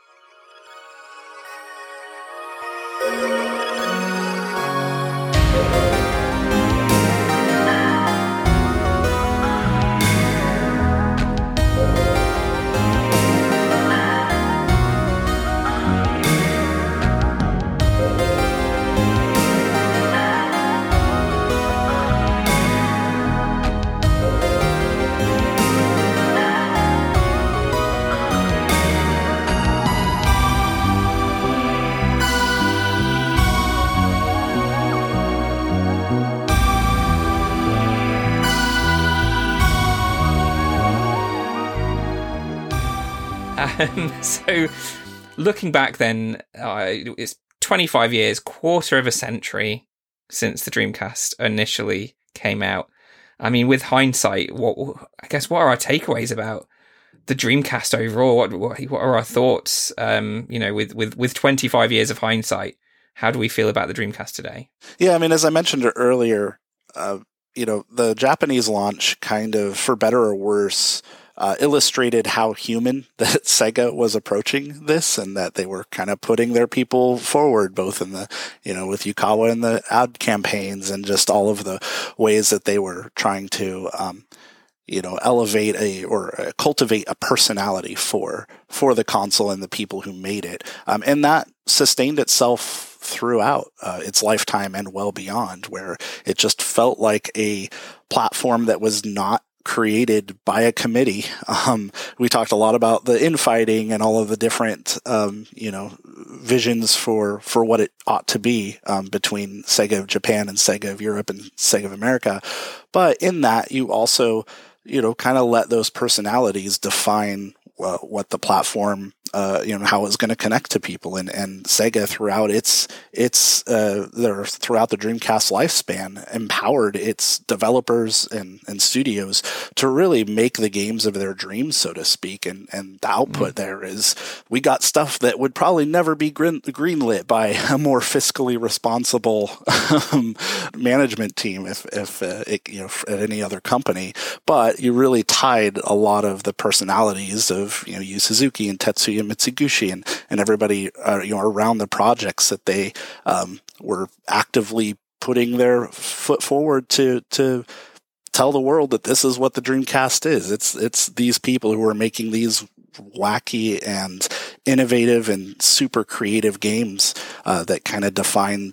Um, so, looking back then, uh, it's twenty-five years, quarter of a century since the Dreamcast initially came out. I mean, with hindsight, what I guess what are our takeaways about the Dreamcast overall? What what, what are our thoughts? Um, you know, with, with, with twenty-five years of hindsight, how do we feel about the Dreamcast today? Yeah, I mean, as I mentioned earlier, uh, you know, the Japanese launch kind of, for better or worse, Uh, illustrated how human that Sega was approaching this, and that they were kind of putting their people forward, both in the, you know, with Yukawa and the ad campaigns and just all of the ways that they were trying to, um, you know, elevate a or uh, cultivate a personality for for the console and the people who made it, um, and that sustained itself throughout uh, its lifetime and well beyond, where it just felt like a platform that was not created by a committee. Um, we talked a lot about the infighting and all of the different, um, you know, visions for, for what it ought to be, um, between Sega of Japan and Sega of Europe and Sega of America. But in that, you also, you know, kind of let those personalities define uh, what the platform, uh, you know, how it's going to connect to people. And, and Sega throughout its, its, uh, their, throughout the Dreamcast lifespan empowered its developers and, and studios to really make the games of their dreams, so to speak. And, and the output mm-hmm. there is, we got stuff that would probably never be green, greenlit by a more fiscally responsible um, management team if, if, uh, it, you know, at any other company. But you really tied a lot of the personalities of, you know, Yu Suzuki and Tetsuya Mitsuguchi and, and everybody, uh, you know, around the projects that they, um, were actively putting their foot forward to, to tell the world that this is what the Dreamcast is. It's, it's these people who are making these wacky and innovative and super creative games, uh, that kind of defined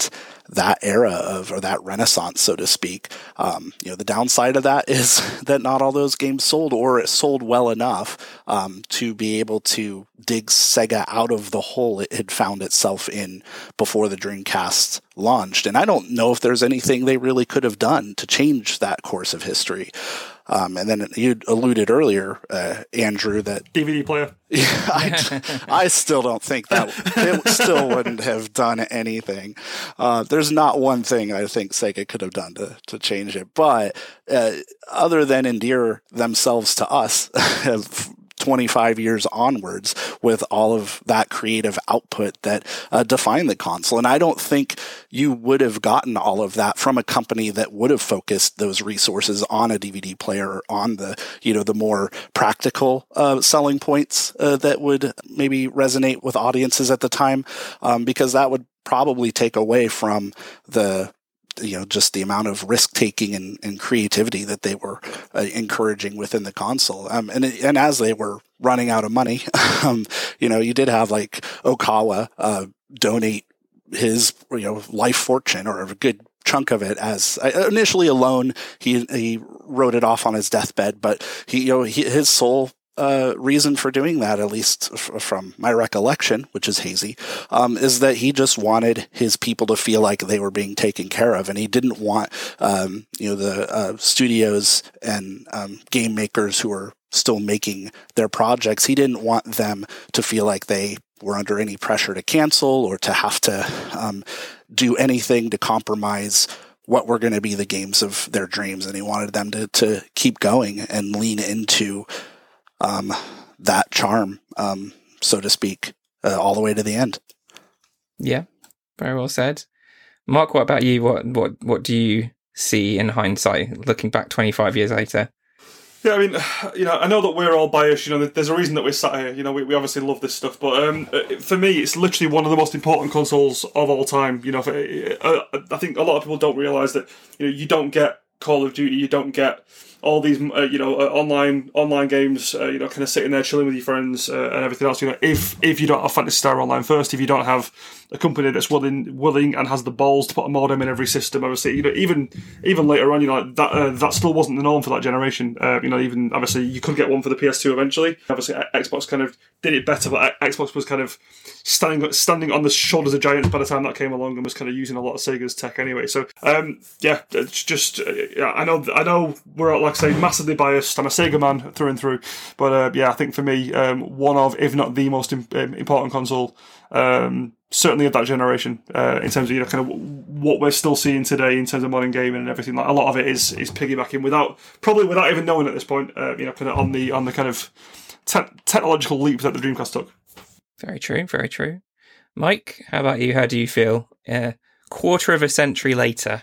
that era of, or that renaissance, so to speak. Um, you know, the downside of that is that not all those games sold, or it sold well enough um, to be able to dig Sega out of the hole it had found itself in before the Dreamcast launched. And I don't know if there's anything they really could have done to change that course of history. Um, and then you alluded earlier, uh, Andrew, that D V D player. Yeah, I, I still don't think that it still wouldn't have done anything. Uh, there's not one thing I think Sega could have done to, to change it, but uh, other than endear themselves to us twenty-five years onwards with all of that creative output that uh, defined the console. And I don't think you would have gotten all of that from a company that would have focused those resources on a D V D player, on the, you know, the more practical uh, selling points uh, that would maybe resonate with audiences at the time, um, because that would probably take away from the you know, just the amount of risk taking and, and creativity that they were uh, encouraging within the console. Um, and, and as they were running out of money, um, you know, you did have like Okawa, uh, donate his, you know, life fortune or a good chunk of it as uh, initially a loan. He, he wrote it off on his deathbed, but he, you know, he, his sole Uh, reason for doing that, at least f- from my recollection, which is hazy, um, is that he just wanted his people to feel like they were being taken care of, and he didn't want, um, you know, the uh, studios and um, game makers who were still making their projects. He didn't want them to feel like they were under any pressure to cancel or to have to um, do anything to compromise what were going to be the games of their dreams, and he wanted them to to keep going and lean into Um, that charm, um, so to speak, uh, all the way to the end. Yeah, very well said. Mark, what about you? What what what do you see in hindsight, looking back twenty-five years later? Yeah, I mean, you know, I know that we're all biased. You know, there's a reason that we're sat here. You know, we, we obviously love this stuff, but um, for me, it's literally one of the most important consoles of all time. You know, for, uh, I think a lot of people don't realise that, you know, you don't get Call of Duty, you don't get all these, uh, you know, uh, online online games, uh, you know, kind of sitting there chilling with your friends uh, and everything else. You know, if if you don't have Phantasy Star Online first, if you don't have a company that's willing willing and has the balls to put a modem in every system, obviously, you know, even even later on, you know, that uh, that still wasn't the norm for that generation. Uh, you know, even obviously you could get one for the P S two eventually. Obviously, Xbox kind of did it better, but Xbox was kind of standing standing on the shoulders of giants by the time that came along, and was kind of using a lot of Sega's tech anyway. So um, yeah, it's just uh, yeah, I know I know we're like I say massively biased. I'm a Sega man through and through, but uh, yeah, I think for me, um, one of, if not the most im- important console, um, certainly of that generation, uh, in terms of, you know, kind of what we're still seeing today in terms of modern gaming and everything. Like, a lot of it is is piggybacking without probably without even knowing at this point, uh, you know, kind of on the on the kind of te- technological leap that the Dreamcast took. Very true, very true. Mike, how about you? How do you feel? A quarter of a century later.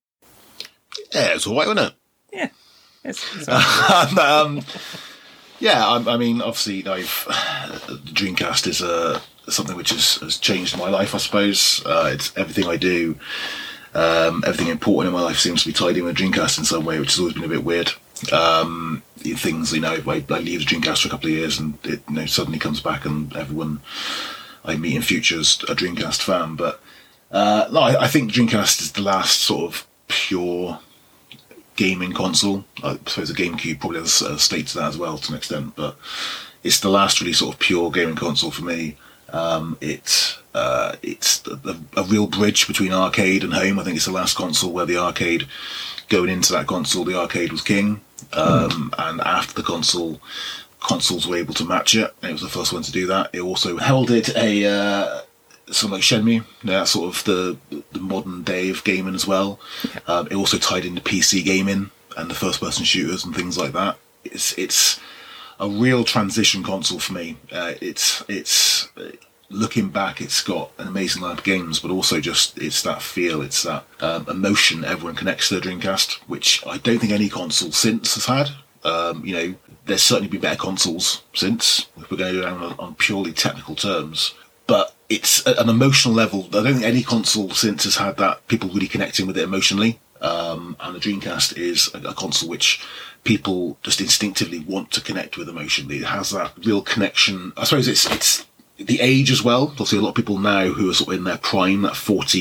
Yeah, it's all right, wasn't it? Yeah. It's, it's um, yeah, I, I mean, obviously, you know, the Dreamcast is uh, something which has, has changed my life, I suppose. Uh, it's everything I do, um, everything important in my life seems to be tied in with Dreamcast in some way, which has always been a bit weird. Um, things, you know, I, I leave the Dreamcast for a couple of years, and it, you know, suddenly comes back, and everyone I meet in future is a Dreamcast fan. But uh, no, I, I think Dreamcast is the last sort of pure gaming console. I suppose the GameCube probably has a state to that as well to an extent, but it's the last really sort of pure gaming console for me. Um, it's uh, it's a, a real bridge between arcade and home. I think it's the last console where the arcade, going into that console, the arcade was king, um, mm. and after the console, consoles were able to match it. It was the first one to do that. It also held it a uh, something like Shenmue, yeah, sort of the the modern day of gaming as well. Yeah. Um, it also tied into P C gaming and the first person shooters and things like that. It's it's a real transition console for me. Uh, it's it's looking back, it's got an amazing lineup of games, but also just it's that feel, it's that um, emotion everyone connects to the Dreamcast, which I don't think any console since has had. Um, you know, there's certainly been better consoles since, if we're going to go down on, on purely technical terms. But it's at an emotional level. I don't think any console since has had that, people really connecting with it emotionally. Um, and the Dreamcast is a, a console which people just instinctively want to connect with emotionally. It has that real connection. I suppose it's it's the age as well. Obviously, a lot of people now who are sort of in their prime, that forty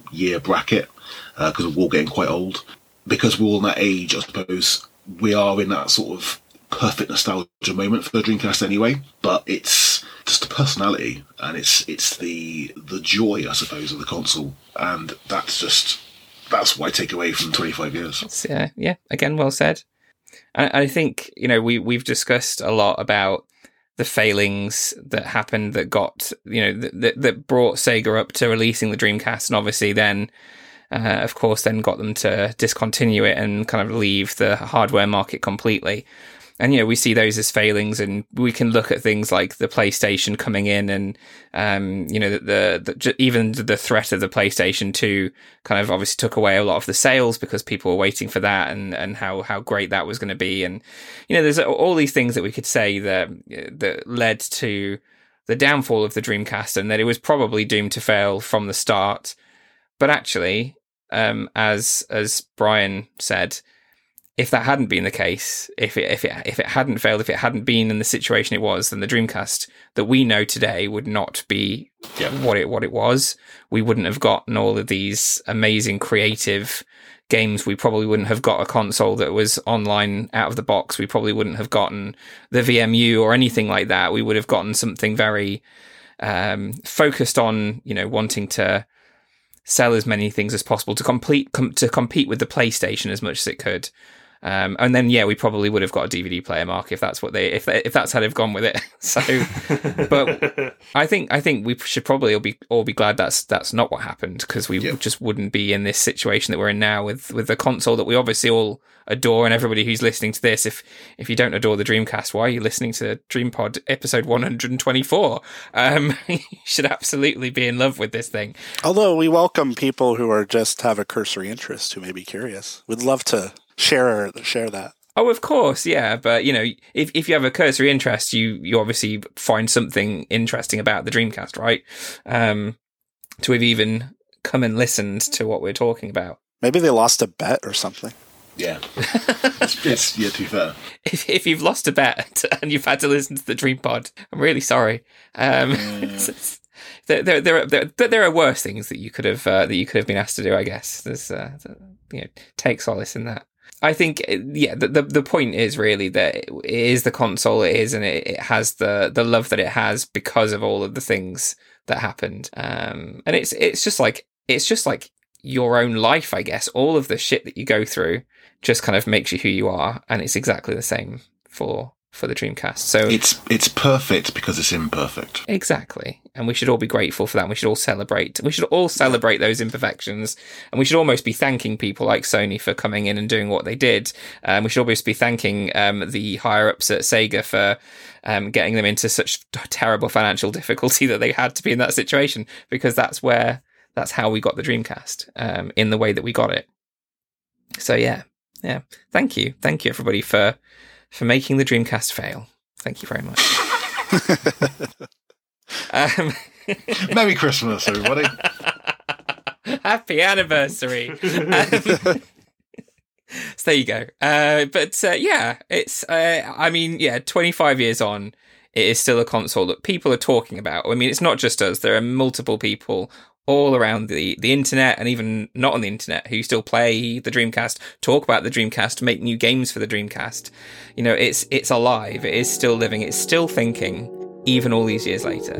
year bracket because uh, we're all getting quite old. Because we're all in that age, I suppose we are in that sort of perfect nostalgia moment for the Dreamcast anyway. But it's just the personality and it's it's the the joy, I suppose, of the console, and that's just that's what I take away from twenty-five years. It's, uh, yeah, again, well said. And I think, you know, we we've discussed a lot about the failings that happened that got, you know, that that brought Sega up to releasing the Dreamcast, and obviously then, uh, of course, then got them to discontinue it and kind of leave the hardware market completely. And, you know, we see those as failings, and we can look at things like the PlayStation coming in and, um, you know, the, the, the even the threat of the PlayStation two kind of obviously took away a lot of the sales because people were waiting for that and, and how, how great that was going to be. And, you know, there's all these things that we could say that, that led to the downfall of the Dreamcast and that it was probably doomed to fail from the start. But actually, um, as, as Brian said, if that hadn't been the case, if it if it if it hadn't failed, if it hadn't been in the situation it was, then the Dreamcast that we know today would not be yeah. what it what it was. We wouldn't have gotten all of these amazing creative games. We probably wouldn't have got a console that was online out of the box. We probably wouldn't have gotten the V M U or anything like that. We would have gotten something very um, focused on, you know, wanting to sell as many things as possible to complete com- to compete with the PlayStation as much as it could. Um, and then, yeah, we probably would have got a D V D player, Mark, if that's what they, if if that's how they've gone with it. So, but I think I think we should probably all be all be glad that's that's not what happened, because we yep. just wouldn't be in this situation that we're in now with with the console that we obviously all adore. And everybody who's listening to this, if if you don't adore the Dreamcast, why are you listening to DreamPod episode one hundred twenty-four? Um, you should absolutely be in love with this thing. Although we welcome people who are just have a cursory interest, who may be curious. We'd love to share share that. Oh, of course, yeah. But, you know, if if you have a cursory interest, you you obviously find something interesting about the Dreamcast, right? Um, to have even come and listened to what we're talking about. Maybe they lost a bet or something. Yeah. it's, it's, yeah, to be fair. If, if you've lost a bet and you've had to listen to the DreamPod, I'm really sorry. Um, Yeah. There, there, there, there, there are worse things that you could have uh, that you could have been asked to do. I guess there's, uh, you know, take solace in that. I think, yeah, the, the the point is really that it is the console it is, and it, it has the the love that it has because of all of the things that happened. Um, and it's it's just like it's just like your own life, I guess. All of the shit that you go through just kind of makes you who you are, and it's exactly the same for. for the Dreamcast. So it's it's perfect because it's imperfect. Exactly. And we should all be grateful for that. And we should all celebrate. We should all celebrate those imperfections. And we should almost be thanking people like Sony for coming in and doing what they did. Um, we should almost be thanking um, the higher ups at Sega for um, getting them into such terrible financial difficulty that they had to be in that situation, because that's where that's how we got the Dreamcast, um, in the way that we got it. So yeah, yeah. Thank you, thank you everybody for. for making the Dreamcast fail. Thank you very much. um, Merry Christmas, everybody. Happy anniversary. Um, so there you go. Uh, but uh, yeah, it's, uh, I mean, yeah, twenty-five years on, it is still a console that people are talking about. I mean, it's not just us. There are multiple people all around the, the internet, and even not on the internet, who still play the Dreamcast, talk about the Dreamcast, make new games for the Dreamcast. You know, it's it's alive. It is still living. It's still thinking, even all these years later.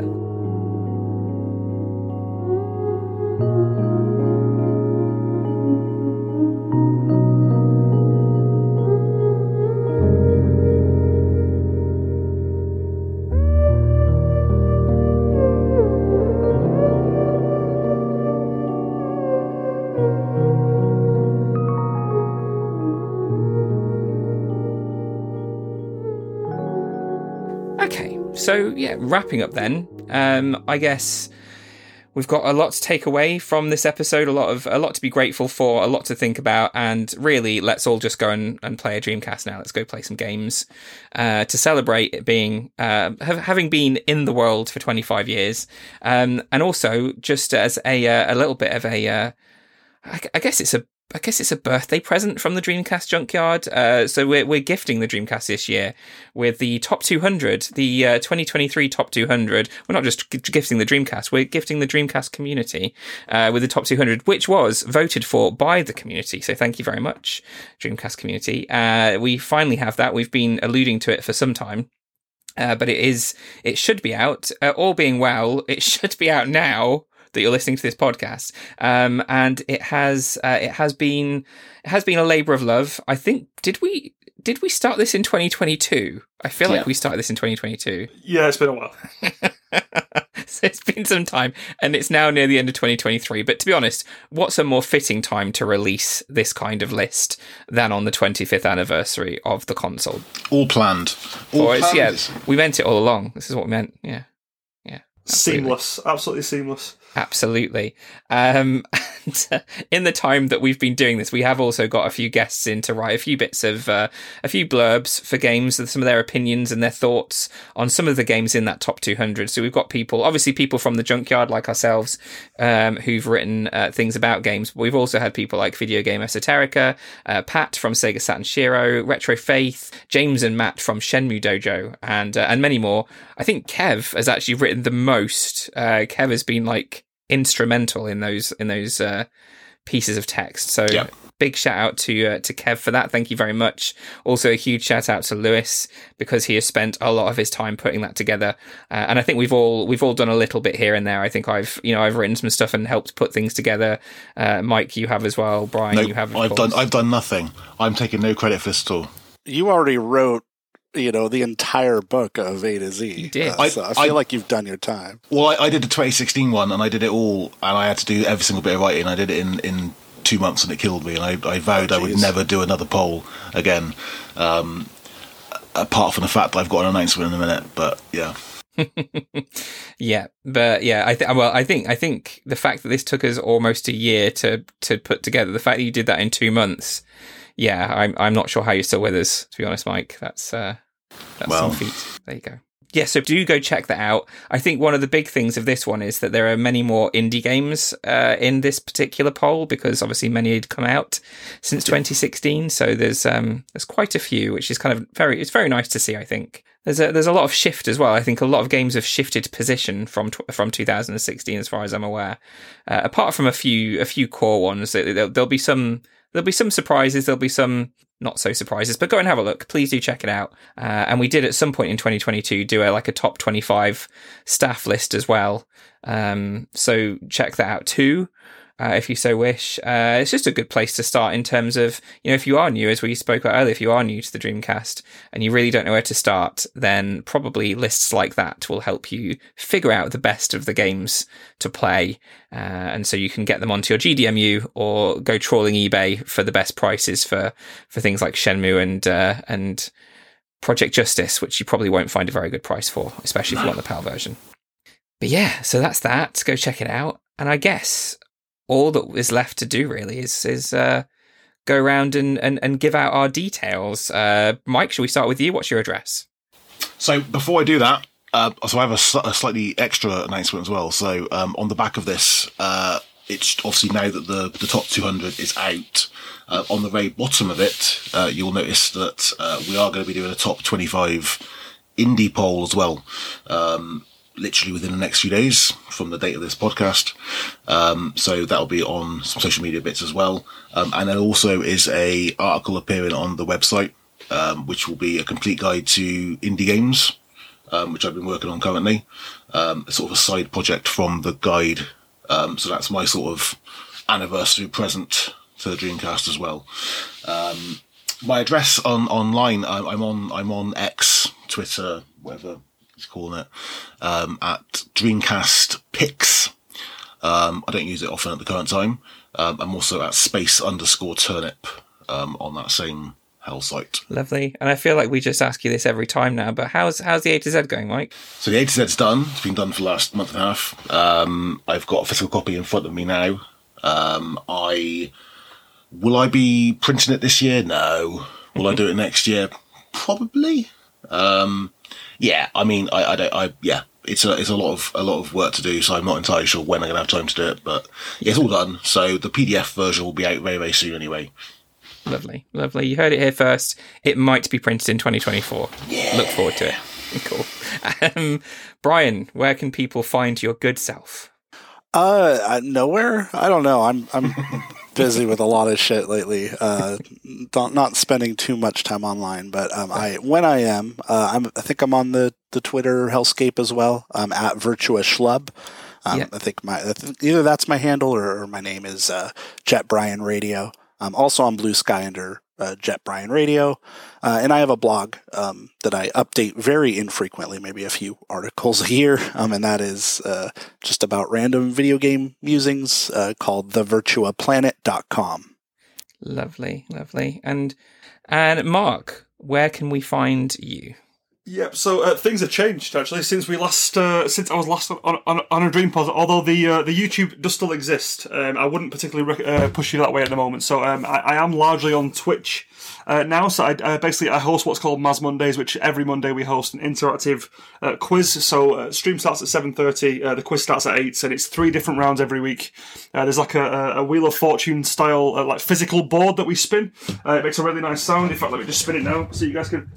So, yeah, wrapping up then, um, I guess we've got a lot to take away from this episode, a lot of a lot to be grateful for, a lot to think about, and really, let's all just go and, and play a Dreamcast now. Let's go play some games uh, to celebrate it being, uh, have, having been in the world for twenty-five years, um, and also just as a uh, a little bit of a, uh, I, I guess it's a I guess it's a birthday present from the Dreamcast Junkyard. Uh, so we're we're gifting the Dreamcast this year with the top two hundred, the uh, twenty twenty-three top two hundred. We're not just g- gifting the Dreamcast, we're gifting the Dreamcast community uh, with the top two hundred, which was voted for by the community. So thank you very much, Dreamcast community. Uh, we finally have that. We've been alluding to it for some time. Uh, but it is, it should be out. Uh, all being well, it should be out now that you're listening to this podcast. Um, and it has, uh, it has been, it has been a labour of love. I think, did we, did we start this in twenty twenty-two? I feel yeah. like we started this in twenty twenty-two. Yeah, it's been a while. So it's been some time, and it's now near the end of twenty twenty-three. But to be honest, what's a more fitting time to release this kind of list than on the twenty-fifth anniversary of the console? All planned. All or it's, planned. Yeah, we meant it all along. This is what we meant. Yeah. Yeah. Absolutely. Seamless. Absolutely seamless. Absolutely. Um, and uh, in the time that we've been doing this, we have also got a few guests in to write a few bits of, uh, a few blurbs for games, some of their opinions and their thoughts on some of the games in that top two hundred. So we've got people, obviously people from the Junkyard like ourselves, um, who've written uh, things about games. But we've also had people like Video Game Esoterica, uh, Pat from Sega Saturn Shiro, Retro Faith, James and Matt from Shenmue Dojo, and uh, and many more. I think Kev has actually written the most. Uh, Kev has been like instrumental in those in those uh, pieces of text. So yep. Big shout out to uh, to Kev for that. Thank you very much. Also a huge shout out to Lewis because he has spent a lot of his time putting that together. Uh, and I think we've all we've all done a little bit here and there. I think I've you know I've written some stuff and helped put things together. Uh, Mike, you have as well. Brian, no, you have. Of I've course. done I've done nothing. I'm taking no credit for this at all. You already wrote, you know, the entire book of A to Z. You did. Uh, so I, I feel I, like you've done your time. Well, I, I did the twenty sixteen one, and I did it all, and I had to do every single bit of writing. I did it in, in two months, and it killed me. And I, I vowed oh, I would never do another poll again, um, apart from the fact that I've got an announcement in a minute. But yeah. yeah, but yeah, I think. Well, I think I think the fact that this took us almost a year to to put together, the fact that you did that in two months. Yeah, I'm I'm not sure how you're still with us, to be honest, Mike. That's uh, that's well. some feat. There you go. Yeah, so do go check that out. I think one of the big things of this one is that there are many more indie games uh, in this particular poll because obviously many had come out since twenty sixteen. So there's um there's quite a few, which is kind of very it's very nice to see. I think there's a there's a lot of shift as well. I think a lot of games have shifted position from from two thousand sixteen, as far as I'm aware. Uh, apart from a few a few core ones, there'll, there'll be some. There'll be some surprises. There'll be some not so surprises, but go and have a look. Please do check it out. Uh, and we did at some point in twenty twenty-two do a, like a top twenty-five staff list as well. Um, so check that out too. Uh, if you so wish. Uh, it's just a good place to start in terms of, you know, if you are new, as we spoke about earlier, if you are new to the Dreamcast and you really don't know where to start, then probably lists like that will help you figure out the best of the games to play. Uh, and so you can get them onto your G D M U or go trawling eBay for the best prices for, for things like Shenmue and, uh, and Project Justice, which you probably won't find a very good price for, especially if you want the PAL version. But yeah, so that's that. Go check it out. And I guess all that is left to do really is is uh, go around and, and, and give out our details. Uh, Mike, shall we start with you? What's your address? So before I do that, uh, so I have a, sl- a slightly extra announcement as well. So um, on the back of this, uh, it's obviously now that the, the top two hundred is out, uh, on the very bottom of it, uh, you'll notice that uh, we are going to be doing a top twenty-five indie poll as well. Um, literally within the next few days from the date of this podcast. Um, so that'll be on some social media bits as well. Um, and there also is a article appearing on the website, um, which will be a complete guide to indie games, um, which I've been working on currently. Um, it's sort of a side project from the guide. Um, so that's my sort of anniversary present to the Dreamcast as well. Um, my address on online, I'm, I'm on, I'm on X, Twitter, whatever he's calling it, um, at Dreamcast Pics. Um, I don't use it often at the current time. Um, I'm also at space underscore turnip um, on that same hell site. Lovely. And I feel like we just ask you this every time now, but how's how's the A to Z going, Mike? So the A to Z's done. It's been done for the last month and a half. Um, I've got a physical copy in front of me now. Um, I will I be printing it this year? No. Will I do it next year? Probably. Um, Yeah, I mean, I, I don't, I, yeah, it's a it's a lot of a lot of work to do. So I'm not entirely sure when I'm going to have time to do it, but yeah, it's all done. So the P D F version will be out very very soon anyway. Lovely, lovely. You heard it here first. It might be printed in twenty twenty-four. Yeah. Look forward to it. Cool. Um, Brian, where can people find your good self? Uh, nowhere. I don't know. I'm I'm busy with a lot of shit lately. Uh, don't, not spending too much time online, but um, I when I am, uh, I'm I think I'm on the, the Twitter hellscape as well. I'm at Virtua Schlub. Um, Yeah. I think my I think either that's my handle or, or my name is uh, Jet Brian Radio. I'm also on Blue Sky under uh, Jet Brian Radio, uh, and I have a blog um, that I update very infrequently, maybe a few articles a year, um, and that is uh, just about random video game musings uh, called the virtua planet dot com. Lovely, lovely. And and Mark, where can we find you? Yep. So uh, things have changed actually since we last uh, since I was last on on, on a DreamPod. Although the uh, the YouTube does still exist, um, I wouldn't particularly rec- uh, push you that way at the moment. So um, I, I am largely on Twitch uh, now. So I uh, basically I host what's called Maz Mondays, which every Monday we host an interactive uh, quiz. So uh, stream starts at seven thirty. Uh, the quiz starts at eight, and it's three different rounds every week. Uh, there's like a, a Wheel of Fortune style uh, like physical board that we spin. Uh, it makes a really nice sound. In fact, let me just spin it now so you guys can.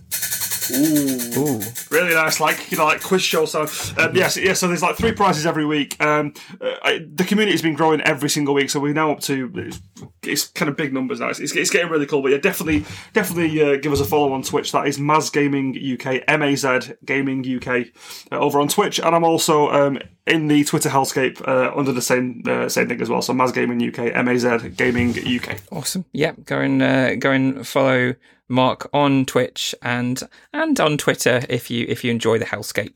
Ooh. Ooh. Really nice, like, you know, like quiz show. So, um, yes, yeah, so there's like three prizes every week. Um, uh, I, the community has been growing every single week, so we're now up to, it's, it's kind of big numbers now. It's, it's getting really cool, but yeah, definitely, definitely uh, give us a follow on Twitch. That is Maz Gaming U K, M A Z Gaming U K, uh, over on Twitch. And I'm also um, in the Twitter hellscape uh, under the same uh, same thing as well. So Maz Gaming U K, M A Z Gaming U K. Awesome. Yeah, go and uh, go and follow Mark on Twitch and and on Twitter if you if you enjoy the hellscape.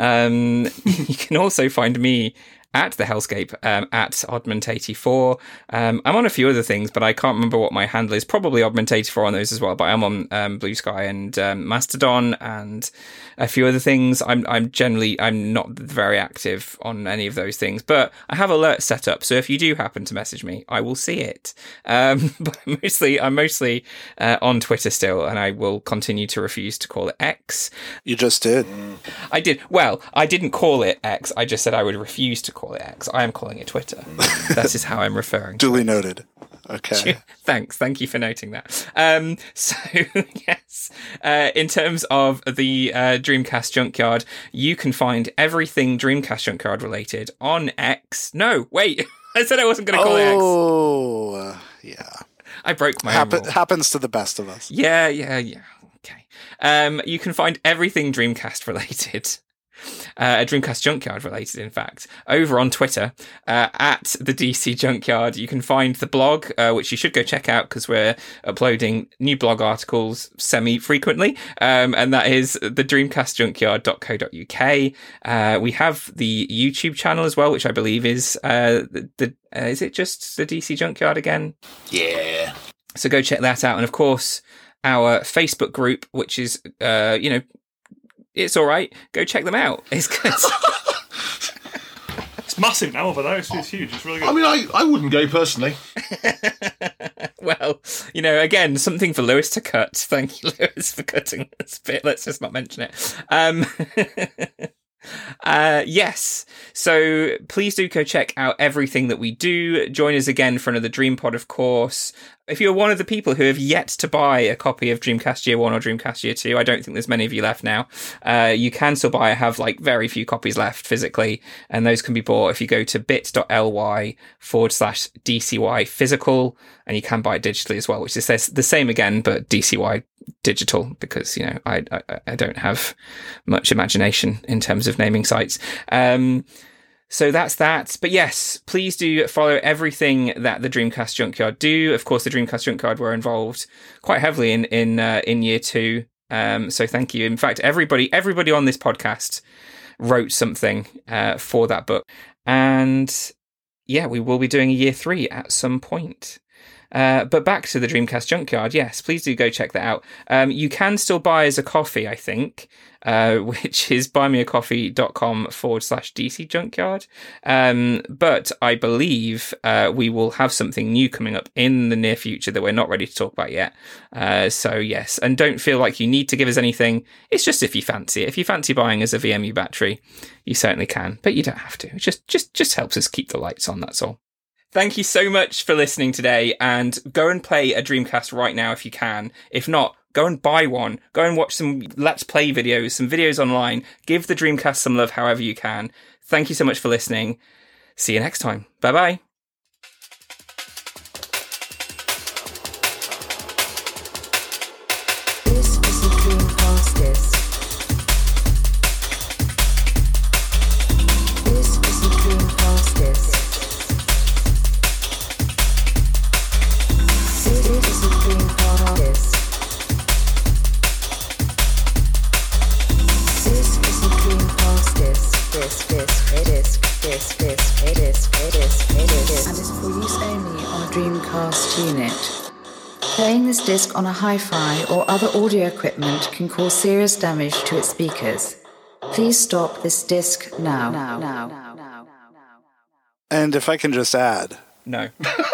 Um, you can also find me at the hellscape um, at Oddment eighty-four. Um, I'm on a few other things, but I can't remember what my handle is. Probably Oddment eighty-four on those as well. But I'm on um, Blue Sky and um, Mastodon and a few other things. I'm I'm generally I'm not very active on any of those things, but I have alerts set up. So if you do happen to message me, I will see it. Um, but mostly I'm mostly uh, on Twitter still, and I will continue to refuse to call it X. You just did. I did. Well, I didn't call it X. I just said I would refuse to call it X. I am calling it Twitter. That is how I'm referring to Duly it. noted. Okay. Thanks. Thank you for noting that. Um, so, yes, uh, in terms of the uh, Dreamcast Junkyard, you can find everything Dreamcast Junkyard related on X. No, wait. I said I wasn't going to call oh, it X. Oh, uh, yeah. I broke my Happen- own rule. Happens to the best of us. Yeah, yeah, yeah. Okay. Um, you can find everything Dreamcast related. Uh, a Dreamcast Junkyard related, in fact, over on Twitter uh, at the D C Junkyard. You can find the blog, uh, which you should go check out because we're uploading new blog articles semi-frequently, um, and that is the dreamcast junkyard dot co dot uk. Uh, we have the YouTube channel as well, which I believe is uh, the, the uh, is it just the D C Junkyard again? Yeah. So go check that out, and of course our Facebook group, which is uh, you know. It's all right. Go check them out. It's good. It's massive now over there. It's, it's huge. It's really good. I mean, I, I wouldn't go personally. Well, you know, again, something for Lewis to cut. Thank you, Lewis, for cutting this bit. Let's just not mention it. Um, uh, yes. So please do go check out everything that we do. Join us again for another DreamPod, of course. If you're one of the people who have yet to buy a copy of Dreamcast Year one or Dreamcast Year two, I don't think there's many of you left now. Uh, you can still buy. I have like very few copies left physically, and those can be bought if you go to bit.ly forward slash DCY physical, and you can buy it digitally as well, which is the same again, but D C Y digital, because, you know, I, I, I don't have much imagination in terms of naming sites. Um, So that's that. But yes, please do follow everything that the Dreamcast Junkyard do. Of course, the Dreamcast Junkyard were involved quite heavily in in uh, in year two. Um, so thank you. In fact, everybody everybody on this podcast wrote something uh, for that book. And yeah, we will be doing a year three at some point. Uh, but back to the Dreamcast Junkyard. Yes, please do go check that out. Um, you can still buy us a coffee, I think, uh, which is buymeacoffee.com forward slash DC Junkyard. Um, but I believe uh, we will have something new coming up in the near future that we're not ready to talk about yet. Uh, so yes, and don't feel like you need to give us anything. It's just if you fancy it. If you fancy buying us a V M U battery, you certainly can, but you don't have to. It just, just, just helps us keep the lights on, that's all. Thank you so much for listening today, and go and play a Dreamcast right now if you can. If not, go and buy one. Go and watch some Let's Play videos, some videos online. Give the Dreamcast some love however you can. Thank you so much for listening. See you next time. Bye-bye. This is the Dreamcast disc. This is the Dreamcast disc. This is the Dreamcast disc. This is the Dreamcast disc. Disc, disc, a disc, disc, disc, a disc, a disc, a disc, and is for use only on a Dreamcast unit. Playing this disc on a hi-fi or other audio equipment can cause serious damage to its speakers. Please stop this disc now. Now, now, now, now. And if I can just add, No.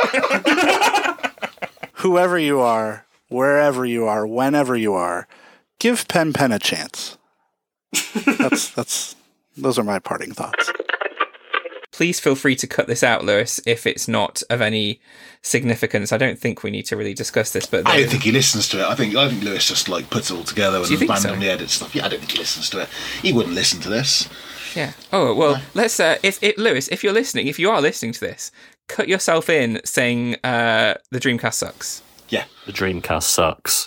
whoever you are, wherever you are, whenever you are, give Pen Pen a chance. That's that's those are my parting thoughts. Please feel free to cut this out, Lewis, if it's not of any significance. I don't think we need to really discuss this, but I don't think he listens to it. I think I think Lewis just like puts it all together and randomly so? edits stuff. Yeah, I don't think he listens to it. He wouldn't listen to this. Yeah. Oh well, let's. Uh, if it, Lewis, if you're listening, if you are listening to this, cut yourself in saying uh, the Dreamcast sucks. Yeah, the Dreamcast sucks.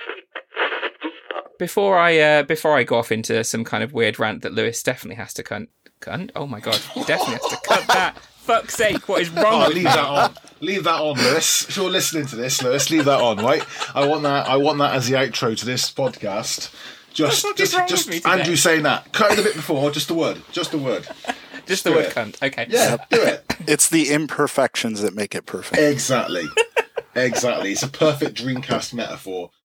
Before I uh, before I go off into some kind of weird rant that Lewis definitely has to cunt. Cunt? Oh my god, he definitely has to cut that. Fuck's sake, what is wrong Oh, with leave me? that on. Leave that on, Lewis. If you're listening to this, Lewis, leave that on, right? I want that. I want that as the outro to this podcast. Just, What is just, wrong just with me today? Andrew saying that. Cut it a bit before. Just a word. Just a word. Just the do word it. cunt. Okay. Yeah, do it. It's the imperfections that make it perfect. Exactly. Exactly. It's a perfect Dreamcast metaphor.